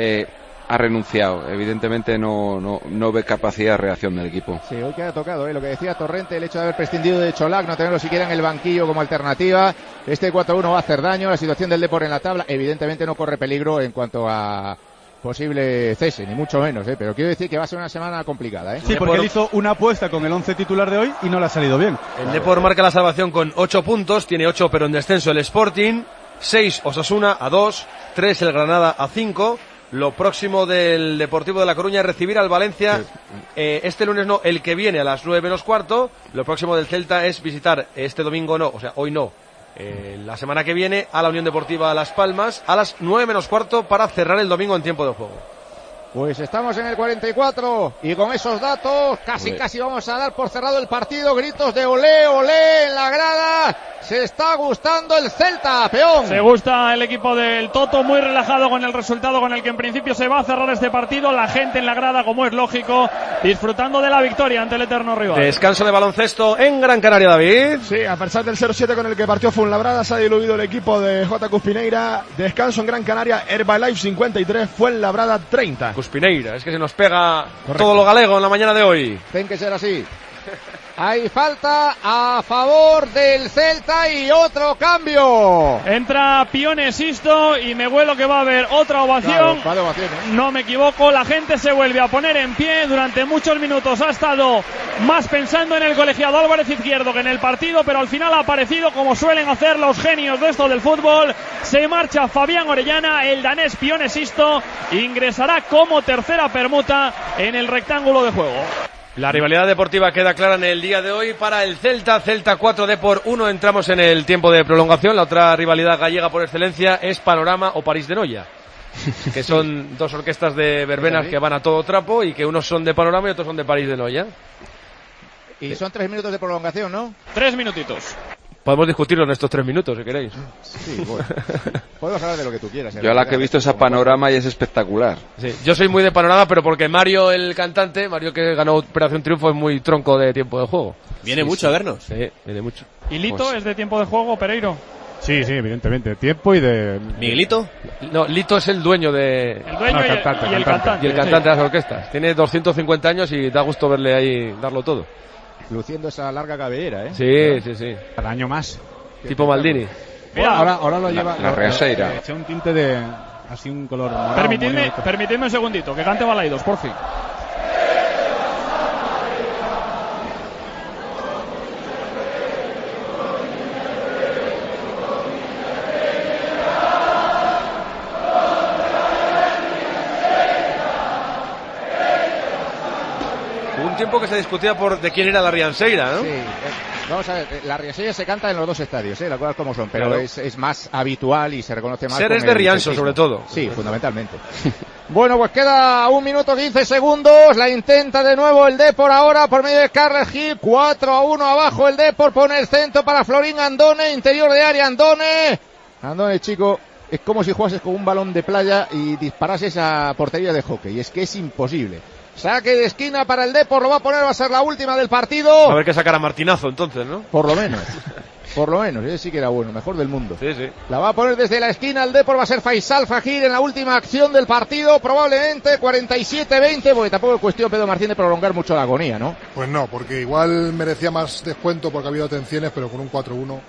ha renunciado. Evidentemente no ve capacidad de reacción del equipo. Sí, hoy queda tocado, lo que decía Torrente, el hecho de haber prescindido de Cholac, no tenerlo siquiera en el banquillo como alternativa. Este 4-1 va a hacer daño, la situación del Depor en la tabla evidentemente no corre peligro en cuanto a posible cese, ni mucho menos, pero quiero decir que va a ser una semana complicada. Sí, porque él hizo una apuesta con el 11 titular de hoy y no le ha salido bien. El Depor marca la salvación con 8 puntos, tiene 8 pero en descenso el Sporting, 6 Osasuna a 2, 3 el Granada a 5. Lo próximo del Deportivo de La Coruña es recibir al Valencia, este lunes no, el que viene a las 9 menos cuarto. Lo próximo del Celta es visitar este domingo no, o sea, hoy no, la semana que viene a la Unión Deportiva Las Palmas a las 9 menos cuarto para cerrar el domingo en tiempo de juego. Pues estamos en el 44 y con esos datos casi vamos a dar por cerrado el partido. Gritos de olé, olé en la grada. Se está gustando el Celta, peón. Se gusta el equipo del Toto, muy relajado con el resultado con el que en principio se va a cerrar este partido. La gente en la grada, como es lógico, disfrutando de la victoria ante el eterno rival. Descanso de baloncesto en Gran Canaria, David. Sí, a pesar del 0-7 con el que partió Fuenlabrada, se ha diluido el equipo de J. Cuspineira. Descanso en Gran Canaria, Herbalife 53, Fuenlabrada 30. Cuspineira, es que se nos pega todo lo galego en la mañana de hoy. Tiene que ser así. Hay falta a favor del Celta y otro cambio. Entra Pione Sisto y me huelo que va a haber otra ovación. Claro, ovación, No me equivoco, la gente se vuelve a poner en pie. Durante muchos minutos ha estado más pensando en el colegiado Álvarez Izquierdo que en el partido, pero al final ha aparecido como suelen hacer los genios de esto del fútbol. Se marcha Fabián Orellana, el danés Pione Sisto ingresará como tercera permuta en el rectángulo de juego. La rivalidad deportiva queda clara en el día de hoy para el Celta 4 Depor 1. Entramos en el tiempo de prolongación. La otra rivalidad gallega por excelencia es Panorama o París de Noia, que son dos orquestas de verbenas que van a todo trapo y que unos son de Panorama y otros son de París de Noia. Y son 3 minutos de prolongación, ¿no? 3 minutitos. Podemos discutirlo en estos 3 minutos, si queréis. Sí, bueno. Podemos hablar de lo que tú quieras. Yo a la que he visto es a Panorama y es espectacular. Sí, yo soy muy de Panorama, pero porque Mario, el cantante, Mario que ganó Operación Triunfo, es muy tronco de tiempo de juego. Viene mucho a vernos. Sí, viene mucho. ¿Y Lito es de tiempo de juego, Pereiro? Sí, evidentemente. Tiempo y de... ¿Miguelito? No, Lito es el dueño de... El dueño y el cantante. Y el cantante de las orquestas. Tiene 250 años y da gusto verle ahí darlo todo. Luciendo esa larga cabellera, Sí. Cada año más. Tipo Maldini. Mira, ahora lo lleva... La Reaseira. Echa un tinte de así un color morado. Permitidme un segundito, que cante Balaidos, por fin. Un tiempo que se discutía de quién era la Rianseira, ¿no? Sí, vamos a ver, la Rianseira se canta en los dos estadios, las cosas como son, pero claro, es más habitual y se reconoce más. Seres de Rianso, sobre todo. Sí, fundamentalmente. Bueno, pues queda 1 minuto 15 segundos, la intenta de nuevo el Depor ahora por medio de Carles Gil, 4-1 abajo el Depor, pone el centro para Florín Andone, interior de área Andone, chico, es como si jugases con un balón de playa y disparases a portería de hockey, es que es imposible. Saque de esquina para el Depor, lo va a poner, va a ser la última del partido. A ver qué sacará Martinazo entonces, ¿no? Por lo menos, ese sí que era bueno, mejor del mundo. Sí, sí. La va a poner desde la esquina el Depor, va a ser Faisal Fajir en la última acción del partido, probablemente 47-20, porque tampoco es cuestión, Pedro Martín, de prolongar mucho la agonía, ¿no? Pues no, porque igual merecía más descuento porque ha habido atenciones, pero con un 4-1...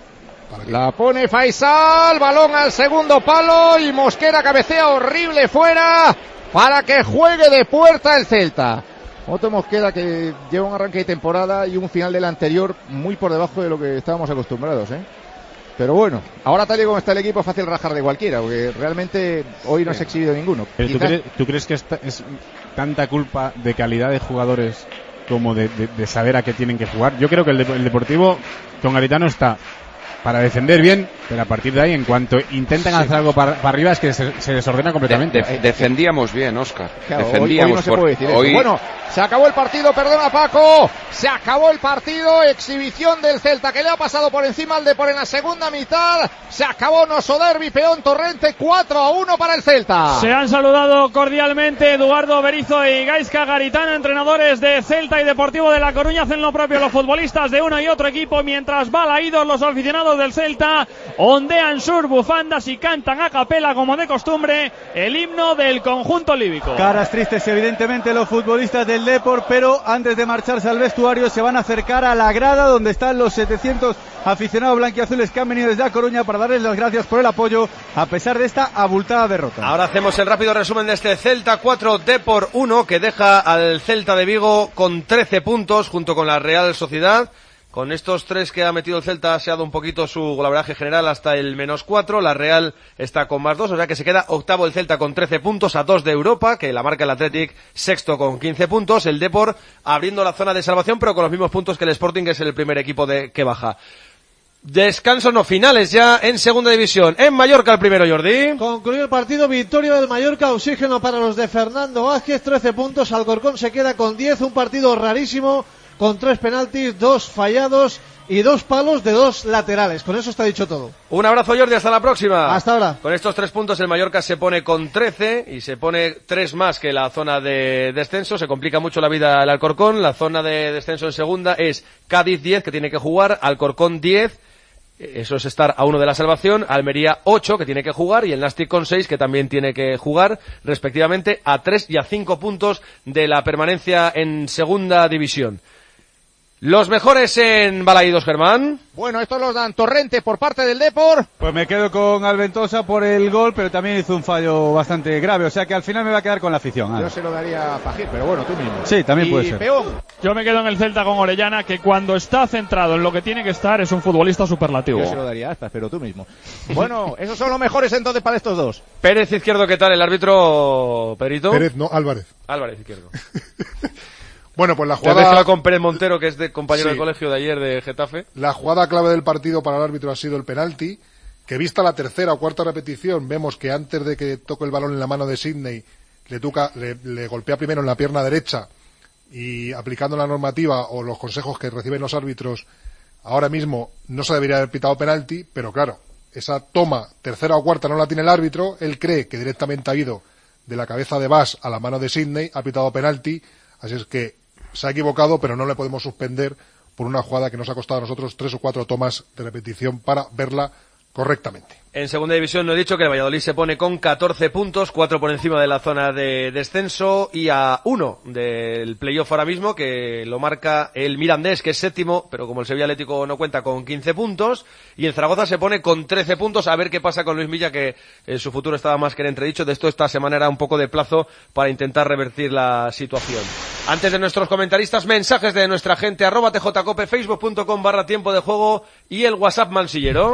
La pone Faisal, balón al segundo palo y Mosquera cabecea horrible fuera para que juegue de puerta el Celta. Otto Mosquera que lleva un arranque de temporada y un final del anterior muy por debajo de lo que estábamos acostumbrados, Pero bueno, ahora tal y como está el equipo es fácil rajar de cualquiera, porque realmente hoy no se ha exhibido ninguno. Pero ¿tú crees que es tanta culpa de calidad de jugadores como de saber a qué tienen que jugar? Yo creo que el Deportivo con Garitano está para defender bien, pero a partir de ahí, en cuanto intentan hacer algo para arriba, es que se desordena completamente. Defendíamos bien, Óscar. Claro, defendíamos. Hoy no se puede decir eso. Bueno, se acabó el partido, perdona Paco, se acabó el partido, exhibición del Celta que le ha pasado por encima al Depor en la segunda mitad, se acabó Noso Derbi, Peón Torrente, 4-1 para el Celta. Se han saludado cordialmente Eduardo Berizzo y Gaizka Garitano, entrenadores de Celta y Deportivo de La Coruña, hacen lo propio los futbolistas de uno y otro equipo, mientras Balaidos, los aficionados del Celta ondean sus bufandas y cantan a capela como de costumbre el himno del conjunto líbico. Caras tristes evidentemente los futbolistas del Depor, pero antes de marcharse al vestuario se van a acercar a la grada donde están los 700 aficionados blanquiazules que han venido desde A Coruña para darles las gracias por el apoyo a pesar de esta abultada derrota. Ahora hacemos el rápido resumen de este Celta 4 Depor 1 que deja al Celta de Vigo con 13 puntos junto con la Real Sociedad. Con estos 3 que ha metido el Celta se ha dado un poquito su golaveraje general hasta el -4, la Real está con +2, o sea que se queda octavo el Celta con 13 puntos a 2 de Europa, que la marca el Athletic, sexto con 15 puntos, el Depor abriendo la zona de salvación pero con los mismos puntos que el Sporting, que es el primer equipo que baja. Descansos no finales ya en segunda división. En Mallorca el primero, Jordi. Concluye el partido, victoria del Mallorca, oxígeno para los de Fernando Vázquez, 13 puntos, Alcorcón se queda con 10, un partido rarísimo, con 3 penaltis, 2 fallados y 2 palos de 2 laterales. Con eso está dicho todo. Un abrazo, Jordi, hasta la próxima. Hasta ahora. Con estos 3 puntos el Mallorca se pone con 13 y se pone 3 más que la zona de descenso. Se complica mucho la vida al Alcorcón. La zona de descenso en segunda es Cádiz 10, que tiene que jugar, Alcorcón 10, eso es estar a 1 de la salvación, Almería 8, que tiene que jugar, y el Nastic con 6, que también tiene que jugar, respectivamente a 3 y a 5 puntos de la permanencia en segunda división. Los mejores en Balaidos, Germán. Bueno, estos los dan Torrente por parte del Depor. Pues me quedo con Alventosa por el gol, pero también hizo un fallo bastante grave, o sea que al final me va a quedar con la afición. Yo se lo daría a Fajir, pero bueno, tú mismo. Sí, también puede ser. Peón. Yo me quedo en el Celta con Orellana, que cuando está centrado en lo que tiene que estar es un futbolista superlativo. Yo se lo daría a Aspas, pero tú mismo. Bueno, esos son los mejores entonces para estos dos. Pérez Izquierdo, ¿qué tal? El árbitro, Perito. Pérez, no, Álvarez. Álvarez Izquierdo. Bueno, pues la jugada... Te he mezclado con Pérez Montero, que es compañero del colegio de ayer de Getafe. La jugada clave del partido para el árbitro ha sido el penalti, que vista la tercera o cuarta repetición, vemos que antes de que toque el balón en la mano de Sidney, le golpea primero en la pierna derecha, y aplicando la normativa o los consejos que reciben los árbitros, ahora mismo no se debería haber pitado penalti, pero claro, esa toma tercera o cuarta no la tiene el árbitro, él cree que directamente ha ido de la cabeza de Bas a la mano de Sidney, ha pitado penalti, así es que se ha equivocado, pero no le podemos suspender por una jugada que nos ha costado a nosotros 3 o 4 tomas de repetición para verla correctamente. En segunda división no he dicho que el Valladolid se pone con 14 puntos, 4 por encima de la zona de descenso y a 1 del playoff ahora mismo, que lo marca el Mirandés, que es séptimo, pero como el Sevilla Atlético no cuenta, con 15 puntos, y el Zaragoza se pone con 13 puntos, a ver qué pasa con Luis Milla, que su futuro estaba más que en entredicho. De esto esta semana era un poco de plazo para intentar revertir la situación. Antes de nuestros comentaristas, mensajes de nuestra gente, @tjcope, facebook.com/tiempo de juego y el WhatsApp mansillero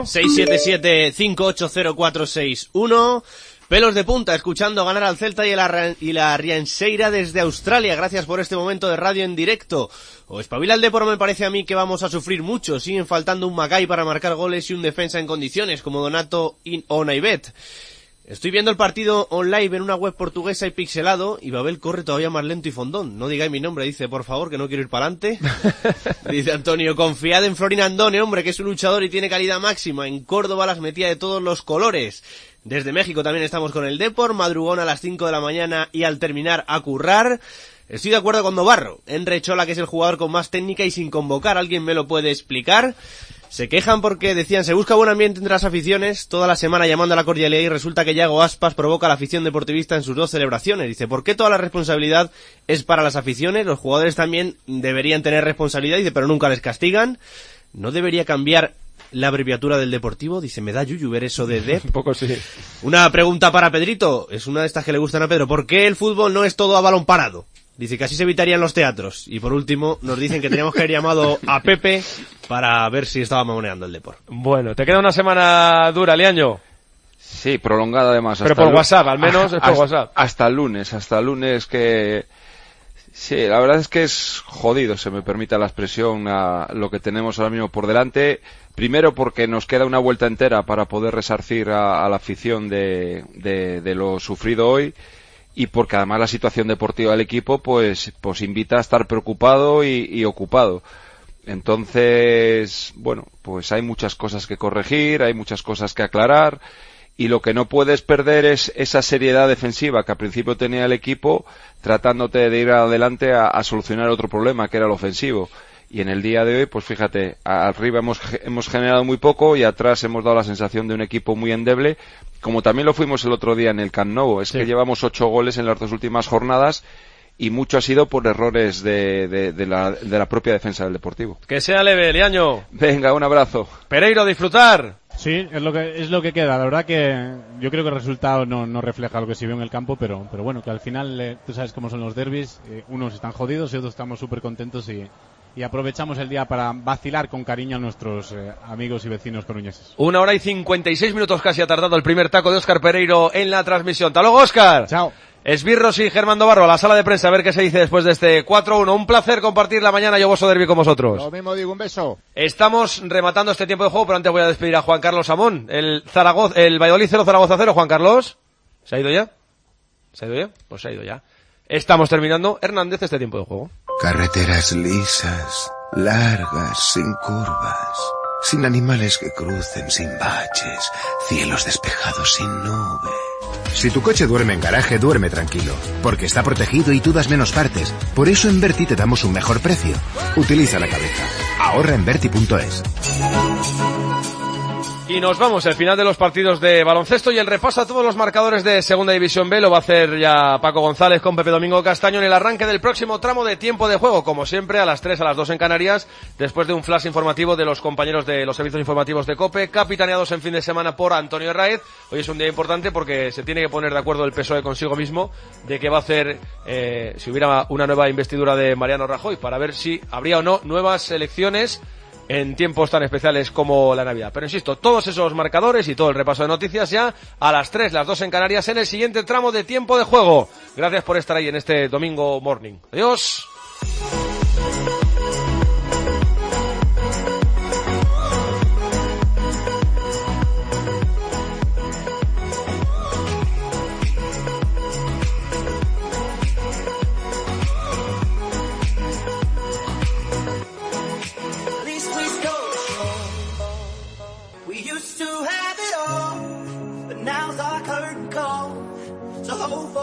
677-580461. Pelos de punta, escuchando ganar al Celta y la Rianseira desde Australia. Gracias por este momento de radio en directo. O espabila el Depor, me parece a mí que vamos a sufrir mucho. Siguen faltando un Macay para marcar goles y un defensa en condiciones, como Donato o Naivet. Estoy viendo el partido online en una web portuguesa y pixelado, y Babel corre todavía más lento y fondón. No digáis mi nombre, dice, por favor, que no quiero ir para adelante. Dice Antonio, confiad en Florin Andone, hombre, que es un luchador y tiene calidad máxima. En Córdoba las metía de todos los colores. Desde México también estamos con el Depor, madrugón a las 5 de la mañana y al terminar a currar. Estoy de acuerdo con Novarro. Enrechola, que es el jugador con más técnica y sin convocar. ¿Alguien me lo puede explicar? Se quejan porque decían, se busca buen ambiente entre las aficiones, toda la semana llamando a la cordialidad, y resulta que Yago Aspas provoca la afición deportivista en sus 2 celebraciones. Dice, ¿por qué toda la responsabilidad es para las aficiones? Los jugadores también deberían tener responsabilidad, dice, pero nunca les castigan. ¿No debería cambiar la abreviatura del Deportivo? Dice, me da yuyu ver eso de DEP. Un poco sí. Una pregunta para Pedrito, es una de estas que le gustan a Pedro. ¿Por qué el fútbol no es todo a balón parado? Dice que así se evitarían los teatros. Y por último, nos dicen que teníamos que haber llamado a Pepe para ver si estaba mamoneando el Depor. Bueno, te queda una semana dura, Liaño. Sí, prolongada además. Pero por WhatsApp, al menos es por WhatsApp. Hasta el lunes que... Sí, la verdad es que es jodido, se me permita la expresión, a lo que tenemos ahora mismo por delante. Primero porque nos queda una vuelta entera para poder resarcir a la afición de lo sufrido hoy. Y porque además la situación deportiva del equipo pues invita a estar preocupado y ocupado. Entonces, bueno, pues hay muchas cosas que corregir, hay muchas cosas que aclarar, y lo que no puedes perder es esa seriedad defensiva que al principio tenía el equipo, tratándote de ir adelante a solucionar otro problema, que era el ofensivo. Y en el día de hoy, pues fíjate, arriba hemos generado muy poco y atrás hemos dado la sensación de un equipo muy endeble, como también lo fuimos el otro día en el Camp Nou. Es que llevamos 8 goles en las 2 últimas jornadas y mucho ha sido por errores de la propia defensa del Deportivo. Que sea leve, Liaño. Venga, un abrazo. Pereiro, disfrutar. Sí, es lo que queda. La verdad que yo creo que el resultado no refleja lo que se vio en el campo, pero bueno, que al final tú sabes cómo son los derbis. Unos están jodidos y otros estamos súper contentos y aprovechamos el día para vacilar con cariño a nuestros amigos y vecinos coruñeses. 1 hora y 56 minutos casi ha tardado el primer taco de Óscar Pereiro en la transmisión. ¡Hasta luego, Óscar! Chao. Esbirros y Germán Dobarro a la sala de prensa a ver qué se dice después de este 4-1. Un placer compartir la mañana Lloboso Derbi con vosotros. Lo mismo digo, un beso. Estamos rematando este tiempo de juego, pero antes voy a despedir a Juan Carlos Amón. El Valladolid 0, Zaragoza 0. Juan Carlos, ¿se ha ido ya? ¿Se ha ido ya? Pues se ha ido ya. Estamos terminando, Hernández, este tiempo de juego. Carreteras lisas, largas, sin curvas, sin animales que crucen, sin baches, cielos despejados sin nubes. Si tu coche duerme en garaje, duerme tranquilo, porque está protegido y tú das menos partes. Por eso en Berti te damos un mejor precio. Utiliza la cabeza. Ahorra en Berti.es. Y nos vamos, el final de los partidos de baloncesto y el repaso a todos los marcadores de Segunda División B lo va a hacer ya Paco González con Pepe Domingo Castaño en el arranque del próximo tramo de tiempo de juego, como siempre a las 3, a las 2 en Canarias, después de un flash informativo de los compañeros de los servicios informativos de COPE, capitaneados en fin de semana por Antonio Herráez. Hoy es un día importante porque se tiene que poner de acuerdo el PSOE consigo mismo de qué va a hacer si hubiera una nueva investidura de Mariano Rajoy, para ver si habría o no nuevas elecciones en tiempos tan especiales como la Navidad. Pero insisto, todos esos marcadores y todo el repaso de noticias ya a las 3, las 2 en Canarias en el siguiente tramo de tiempo de juego. Gracias por estar ahí en este domingo morning. Adiós.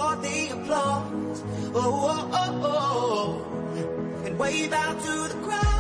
And wave out to the crowd.